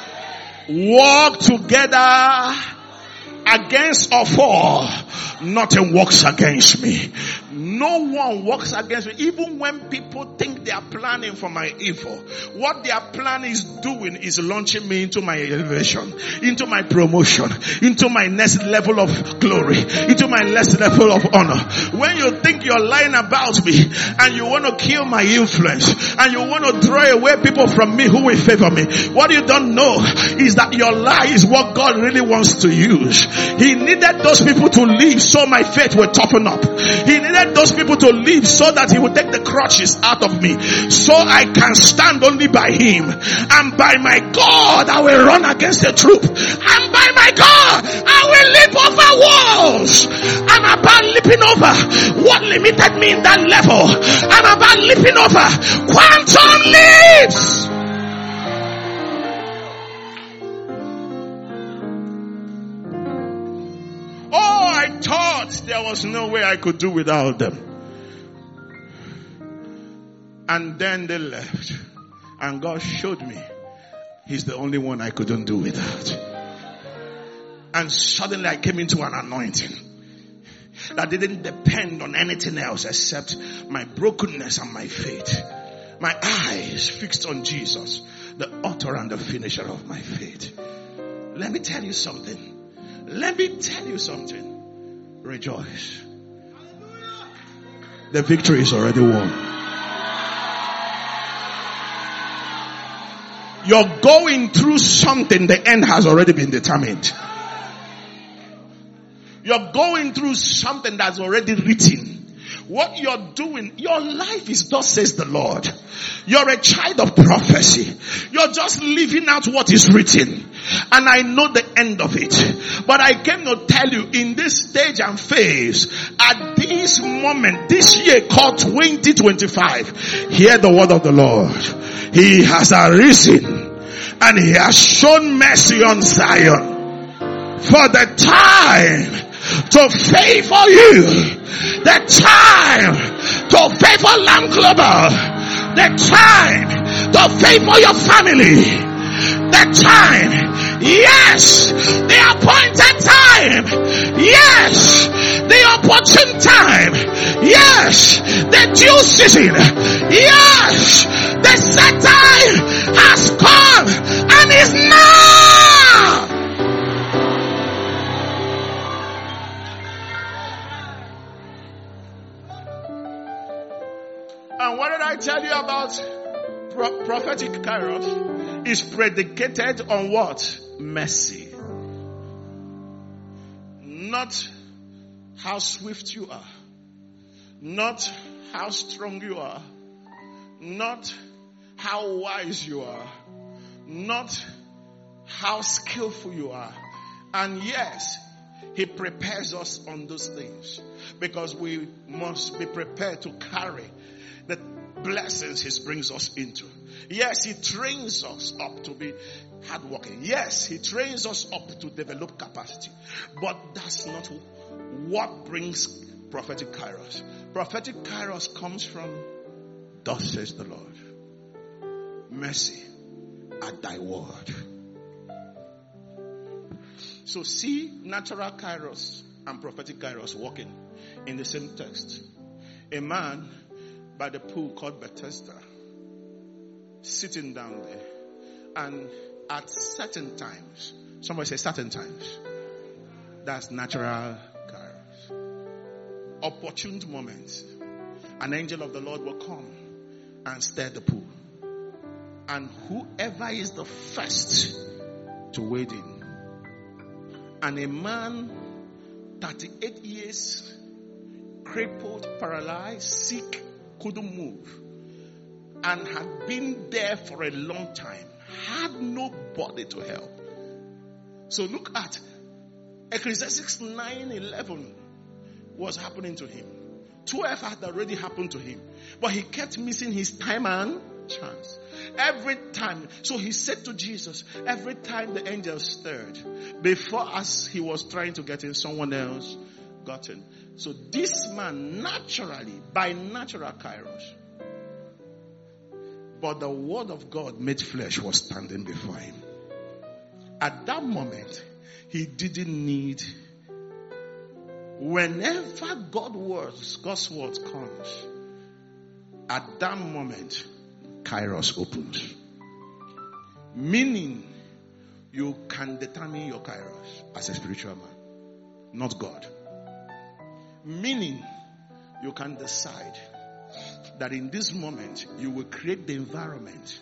Work together against or for. Nothing works against me. No one works against me. Even when people think they are planning for my evil, what their plan is doing is launching me into my elevation, into my promotion, into my next level of glory, into my next level of honor. When you think you're lying about me and you want to kill my influence and you want to draw away people from me who will favor me, what you don't know is that your lie is what God really wants to use. He needed those people to leave so my faith will toughen up. He needed those people to leave so that he would take the crutches out of me, so I can stand only by him. And by my God I will run against the troop. And by my God I will leap over walls. I'm about leaping over what limited me in that level. I'm about leaping over quantum leaps. Oh, I thought there was no way I could do without them. And then they left. And God showed me he's the only one I couldn't do without. And suddenly I came into an anointing that didn't depend on anything else except my brokenness and my faith. My eyes fixed on Jesus, the author and the finisher of my faith. Let me tell you something. Let me tell you something. Rejoice. The victory is already won. You're going through something, the end has already been determined. You're going through something that's already written. What you're doing, your life is thus says the Lord. You're a child of prophecy. You're just living out what is written. And I know the end of it. But I came to tell you in this stage and phase, at this moment, this year called twenty twenty-five, hear the word of the Lord. He has arisen and he has shown mercy on Zion. For the time to favor you, the time to favor Lamb Global, the time to favor your family, the time, yes, the appointed time, yes, the opportune time, yes, the due season, yes, the set time has come and is now. And what did I tell you about pro- prophetic kairos? Is predicated on what? Mercy. Not how swift you are. Not how strong you are. Not how wise you are. Not how skillful you are. And yes, he prepares us on those things because we must be prepared to carry the blessings he brings us into. Yes, he trains us up to be hardworking. Yes, he trains us up to develop capacity. But that's not what brings prophetic kairos. Prophetic kairos comes from, thus says the Lord, mercy at thy word. So see natural kairos and prophetic kairos walking in the same text. A man by the pool called Bethesda, sitting down there, and at certain times, somebody say certain times, that's natural kairos. Opportune moments, an angel of the Lord will come and stir the pool. And whoever is the first to wade in, and a man, thirty-eight years, crippled, paralyzed, sick, couldn't move, and had been there for a long time, had nobody to help. So look at Ecclesiastes nine eleven was happening to him. twelve had already happened to him, but he kept missing his time and chance. Every time, so he said to Jesus, every time the angel stirred, before us he was trying to get in, someone else got in. So this man naturally, by natural kairos, but the word of God made flesh was standing before him. At that moment, he didn't need, whenever God's words, God's word comes, at that moment, kairos opens. Meaning, you can determine your kairos as a spiritual man, not God. Meaning, you can decide that in this moment, you will create the environment.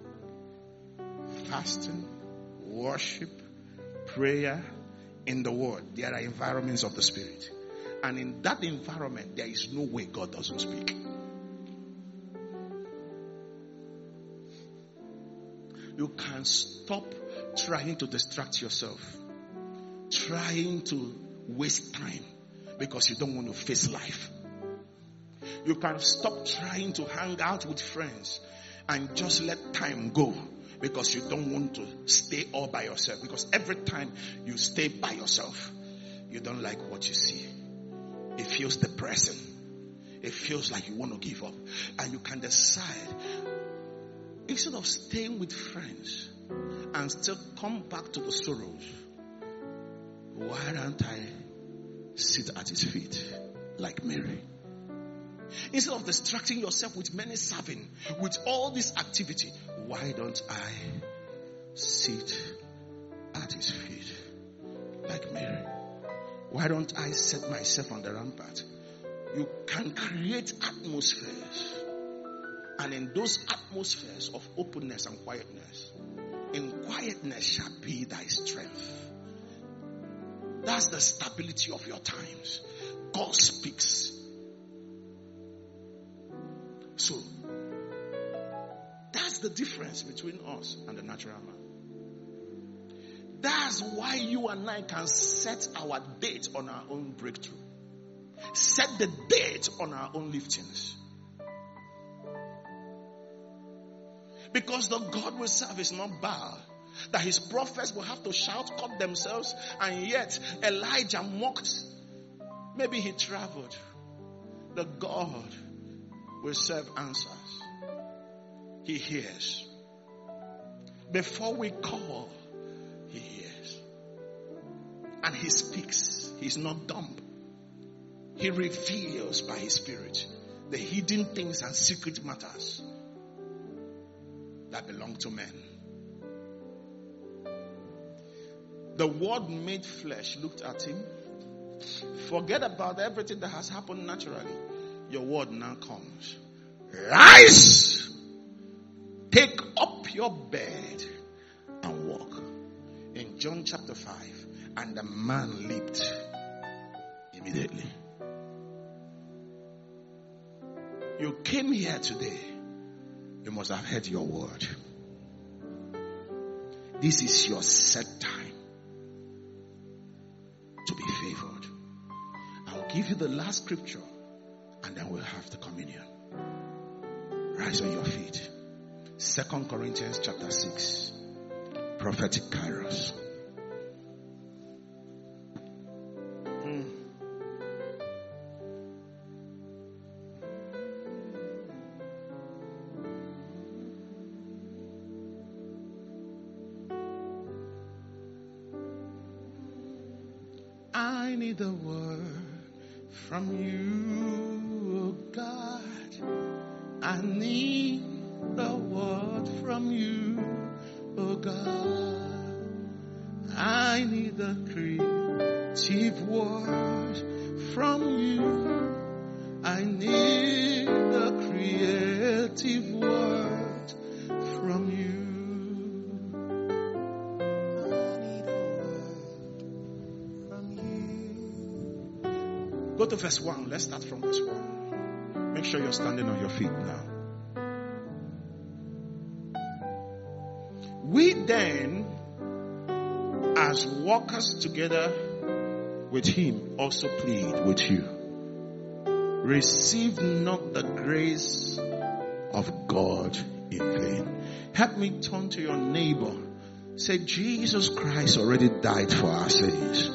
Fasting, worship, prayer, in the word. There are environments of the spirit. And in that environment, there is no way God doesn't speak. You can stop trying to distract yourself, trying to waste time because you don't want to face life. You can stop trying to hang out with friends and just let time go because you don't want to stay all by yourself. Because every time you stay by yourself, you don't like what you see. It feels depressing. It feels like you want to give up. And you can decide, instead of staying with friends and still come back to the sorrows, why don't I sit at his feet like Mary? Instead of distracting yourself with many serving, with all this activity, why don't I sit at his feet like Mary? Why don't I set myself on the rampart? You can create atmospheres. And in those atmospheres of openness and quietness, in quietness shall be thy strength. That's the stability of your times. God speaks. So, that's the difference between us and the natural man. That's why you and I can set our date on our own breakthrough. Set the date on our own liftings. Because the God we serve is not Baal, that his prophets will have to shout, cut themselves, and yet Elijah mocked. Maybe he traveled. The God we serve answers. He hears. Before we call, he hears. And he speaks. He's not dumb. He reveals by his spirit the hidden things and secret matters that belong to men. The word made flesh looked at him. Forget about everything that has happened naturally. Your word now comes. rise, take up your bed and walk. In John chapter five, and the man leaped immediately. You came here today, you must have heard your word. This is your set time to be favored. I'll give you the last scripture and then we'll have the communion. Rise on your feet. Second Corinthians chapter six. Prophetic kairos. Mm. I need a word from you, oh God. I need a word from you, oh God. I need a creative word from you. I need a creative word from you. Go to verse one. Let's start from verse one. Make sure you're standing on your feet now. We then, as workers together with him, also plead with you. Receive not the grace of God in vain. Help me turn to your neighbor. Say, Jesus Christ already died for our sins.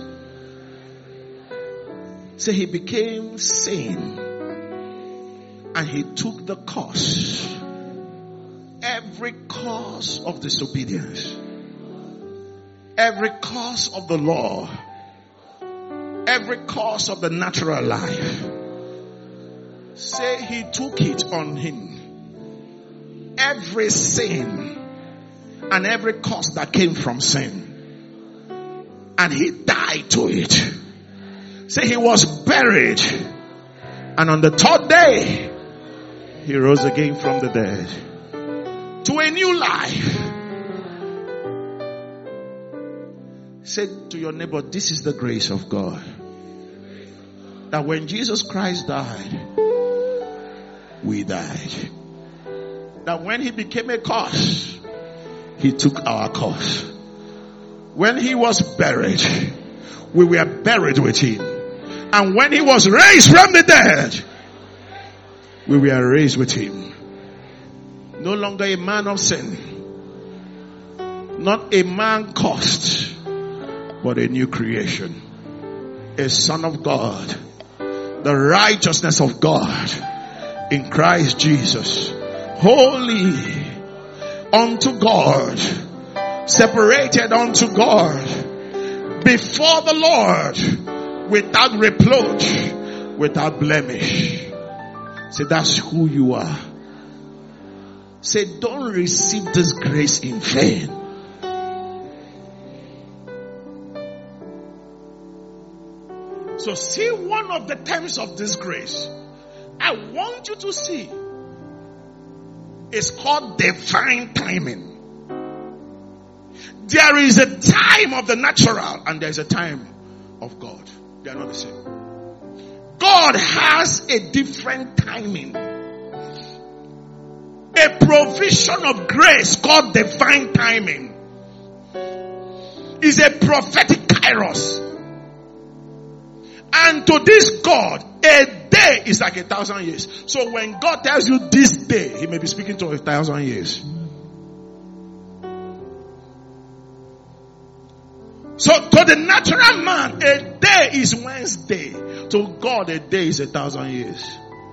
Say, he became sin and he took the cost, every cause of disobedience, every cause of the law, every cause of the natural life. Say, he took it on him, every sin and every cause that came from sin, and he died to it. Say, he was buried, and on the third day he rose again from the dead to a new life. Say to your neighbor, this is the grace of God. That when Jesus Christ died, we died. That when he became a curse, he took our curse. When he was buried, we were buried with him. And when he was raised from the dead, we were raised with him. No longer a man of sin, not a man cursed, but a new creation, a son of God, the righteousness of God in Christ Jesus, holy unto God, separated unto God, before the Lord, without reproach, without blemish. Say, that's who you are. Say, don't receive this grace in vain. So see one of the terms of this grace. I want you to see. It's called divine timing. There is a time of the natural and there's a time of God. They are not the same. God has a different timing. A provision of grace called divine timing is a prophetic kairos. And to this God, a day is like a thousand years. So when God tells you this day, he may be speaking to a thousand years. So to the natural man, a day is Wednesday. To God, a day is a thousand years.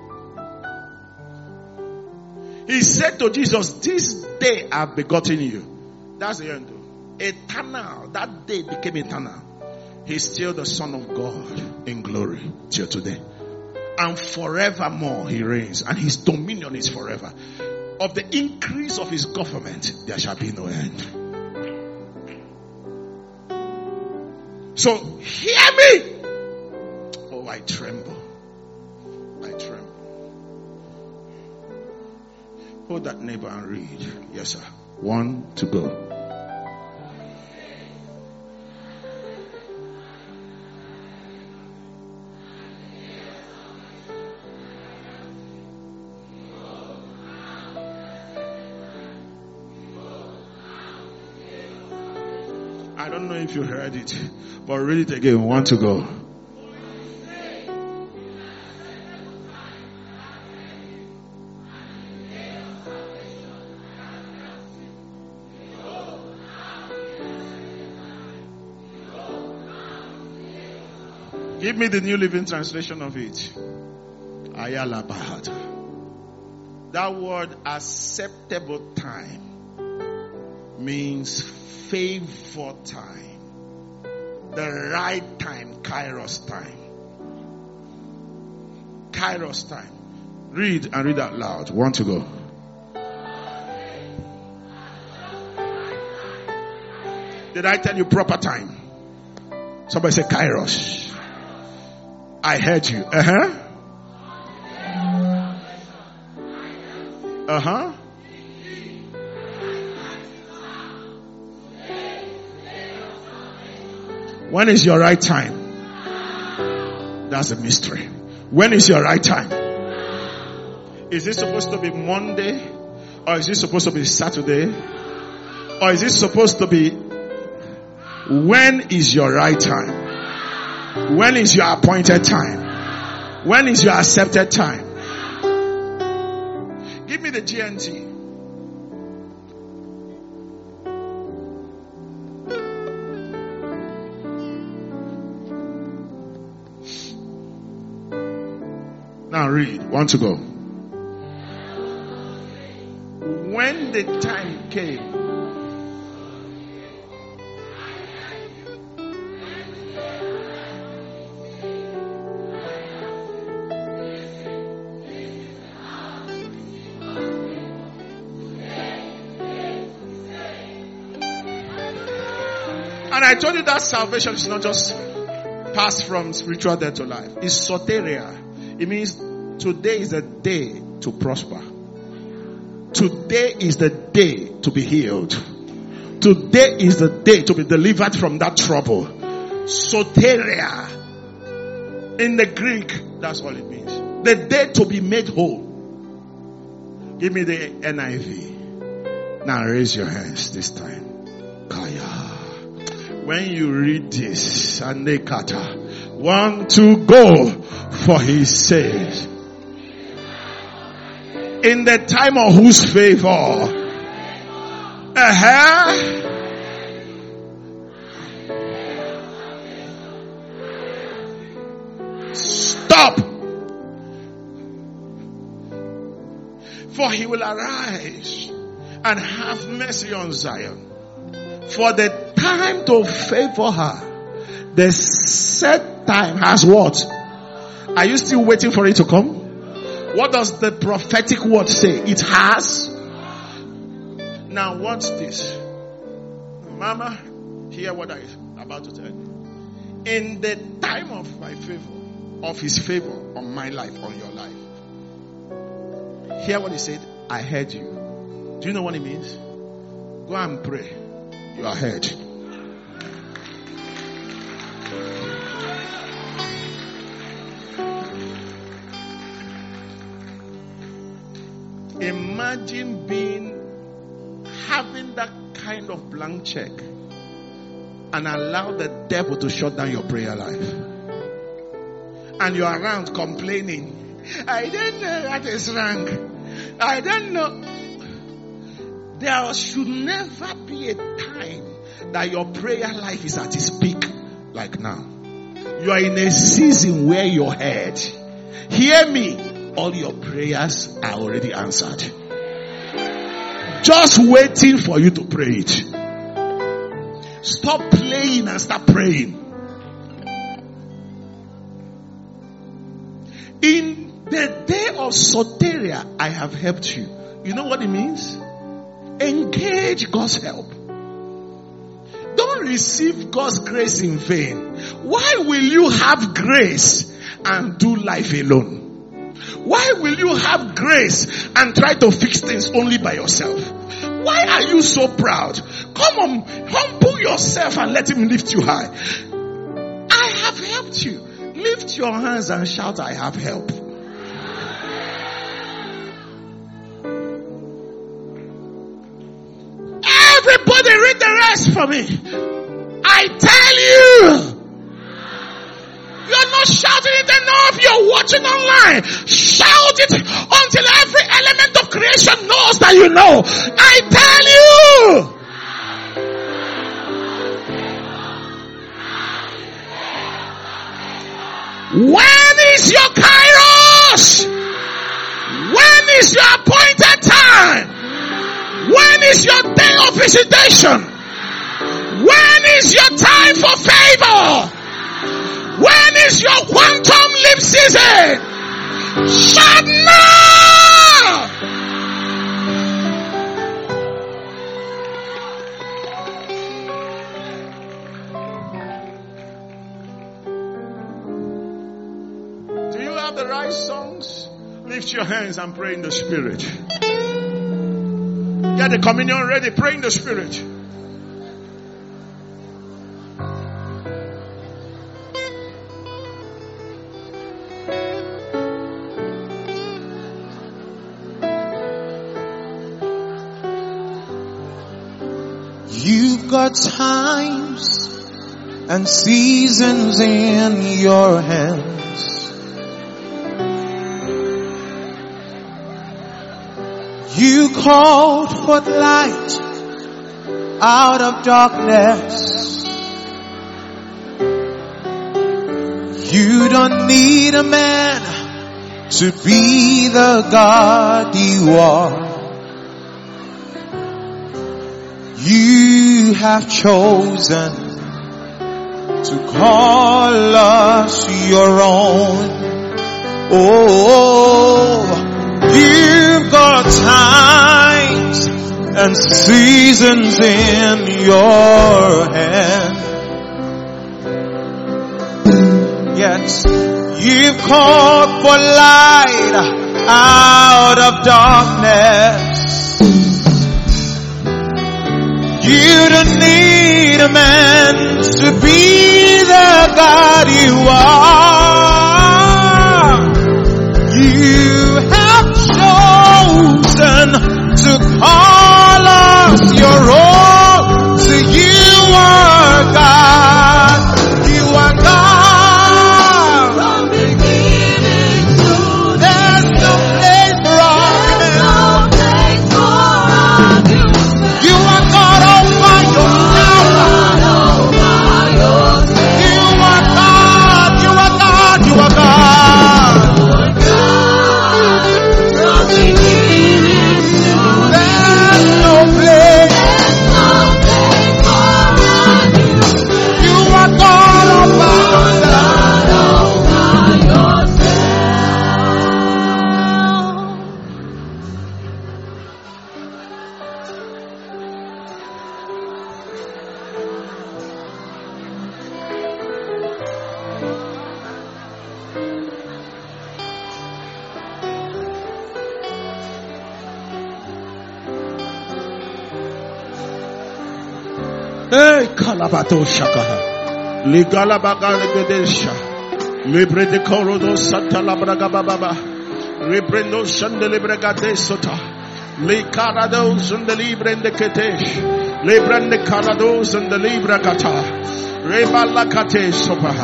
He said to Jesus, this day I've begotten you. That's the end. Eternal. That day became eternal. He's still the Son of God in glory till today. And forevermore he reigns. And his dominion is forever. Of the increase of his government, there shall be no end. So hear me. Oh, I tremble. I tremble. Hold that neighbor and read. Yes, sir. One to go. I don't know if you heard it, but read it again. One to go. Give me the New Living Translation of it. Ayala Bahata. That word acceptable time means favor time. The right time, Kairos time. Kairos time. Read and read out loud. One to go. Did I tell you proper time? Somebody say Kairos. I heard you. Uh-huh. Uh-huh. When is your right time? That's a mystery. When is your right time? Is it supposed to be Monday? Or is it supposed to be Saturday? Or is it supposed to be, when is your right time? When is your appointed time? When is your accepted time? Give me the G N T. Now read. One to go. When the time came, and I told you that salvation is not just passed from spiritual death to life. It's soteria. It means today is the day to prosper. Today is the day to be healed. Today is the day to be delivered from that trouble. Soteria. In the Greek, that's all it means. The day to be made whole. Give me the N I V. Now raise your hands this time. Kaya. When you read this, Anekata, one to go, for he says, in the time of whose favor, uh-huh, stop, for he will arise and have mercy on Zion. For the time to favor her, the set time has what? Are you still waiting for it to come? What does the prophetic word say? It has. Now watch this. Mama, hear what I'm about to tell you. In the time of my favor, of his favor on my life, on your life. Hear what he said. I heard you. Do you know what it means? Go and pray. You are heard. Imagine being, having that kind of blank check and allow the devil to shut down your prayer life. And you're around complaining. I don't know that is wrong. I don't know. There should never be a time that your prayer life is at its peak like now. You are in a season where your head, hear me, all your prayers are already answered. Just waiting for you to pray it. Stop playing and start praying. In the day of soteria, I have helped you. You know what it means? Engage God's help. Don't receive God's grace in vain. Why will you have grace and do life alone? Why will you have grace and try to fix things only by yourself? Why are you so proud? Come on, humble yourself and let him lift you high. I have helped you. Lift your hands and shout, I have help. Everybody read the rest for me. I tell you, you're not shouting it enough. You're watching online. Shout it until every element of creation knows that you know. I tell you. When is your kairos? When is your appointed time? When is your day of visitation? When is your time for favor? When is your quantum leap season? Shout now! Do you have the right songs? Lift your hands and pray in the Spirit. Get the communion ready. Pray in the Spirit. You've got times and seasons in your hands. You called forth light out of darkness. You don't need a man to be the God you are. You have chosen to call us your own. Oh, you've got times and seasons in your hand. Yes, you've called for light out of darkness. You don't need a man to be the God you are. You have chosen to call us your own. So you are God. You are God. From beginning to there's no place for argument. You are God all by yourself. You are God. You are God. You are God. There's no place. You are God all by Hey, Kalabato Shakaha. Ligalabaga Gedesha. Libre de Corodo Santa Labraga Baba. Reprendo Shandelebraga de Sota. Le Carados and the Libre and the Ketesh. Lebrande Carados and the Libra Gata. Rebala Kate Sopaha.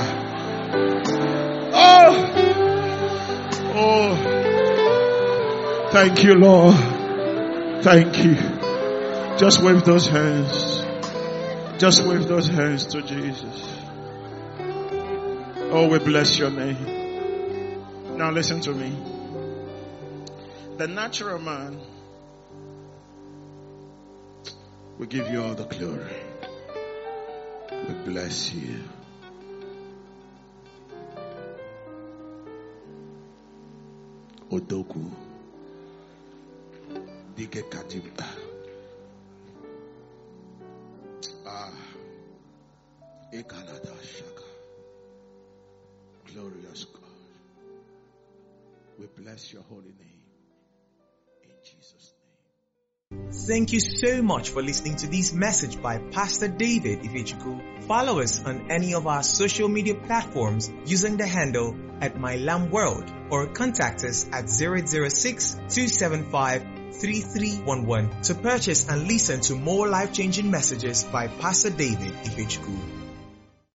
Oh, oh, thank you, Lord. Thank you. Just wave those hands. Just wave those hands to Jesus. Oh, we bless your name. Now listen to me. The natural man will give you all the glory. We bless you. Odoku. Dige Kadimba. Ah, Ekalada Shaka. Glorious God. We bless your holy name. In Jesus' name. Thank you so much for listening to this message by Pastor David Ifechukwu. Follow us on any of our social media platforms using the handle at My Lamb World, or contact us at zero zero six, two seven five, three three one one to purchase and listen to more life-changing messages by Pastor David Ifechukwu.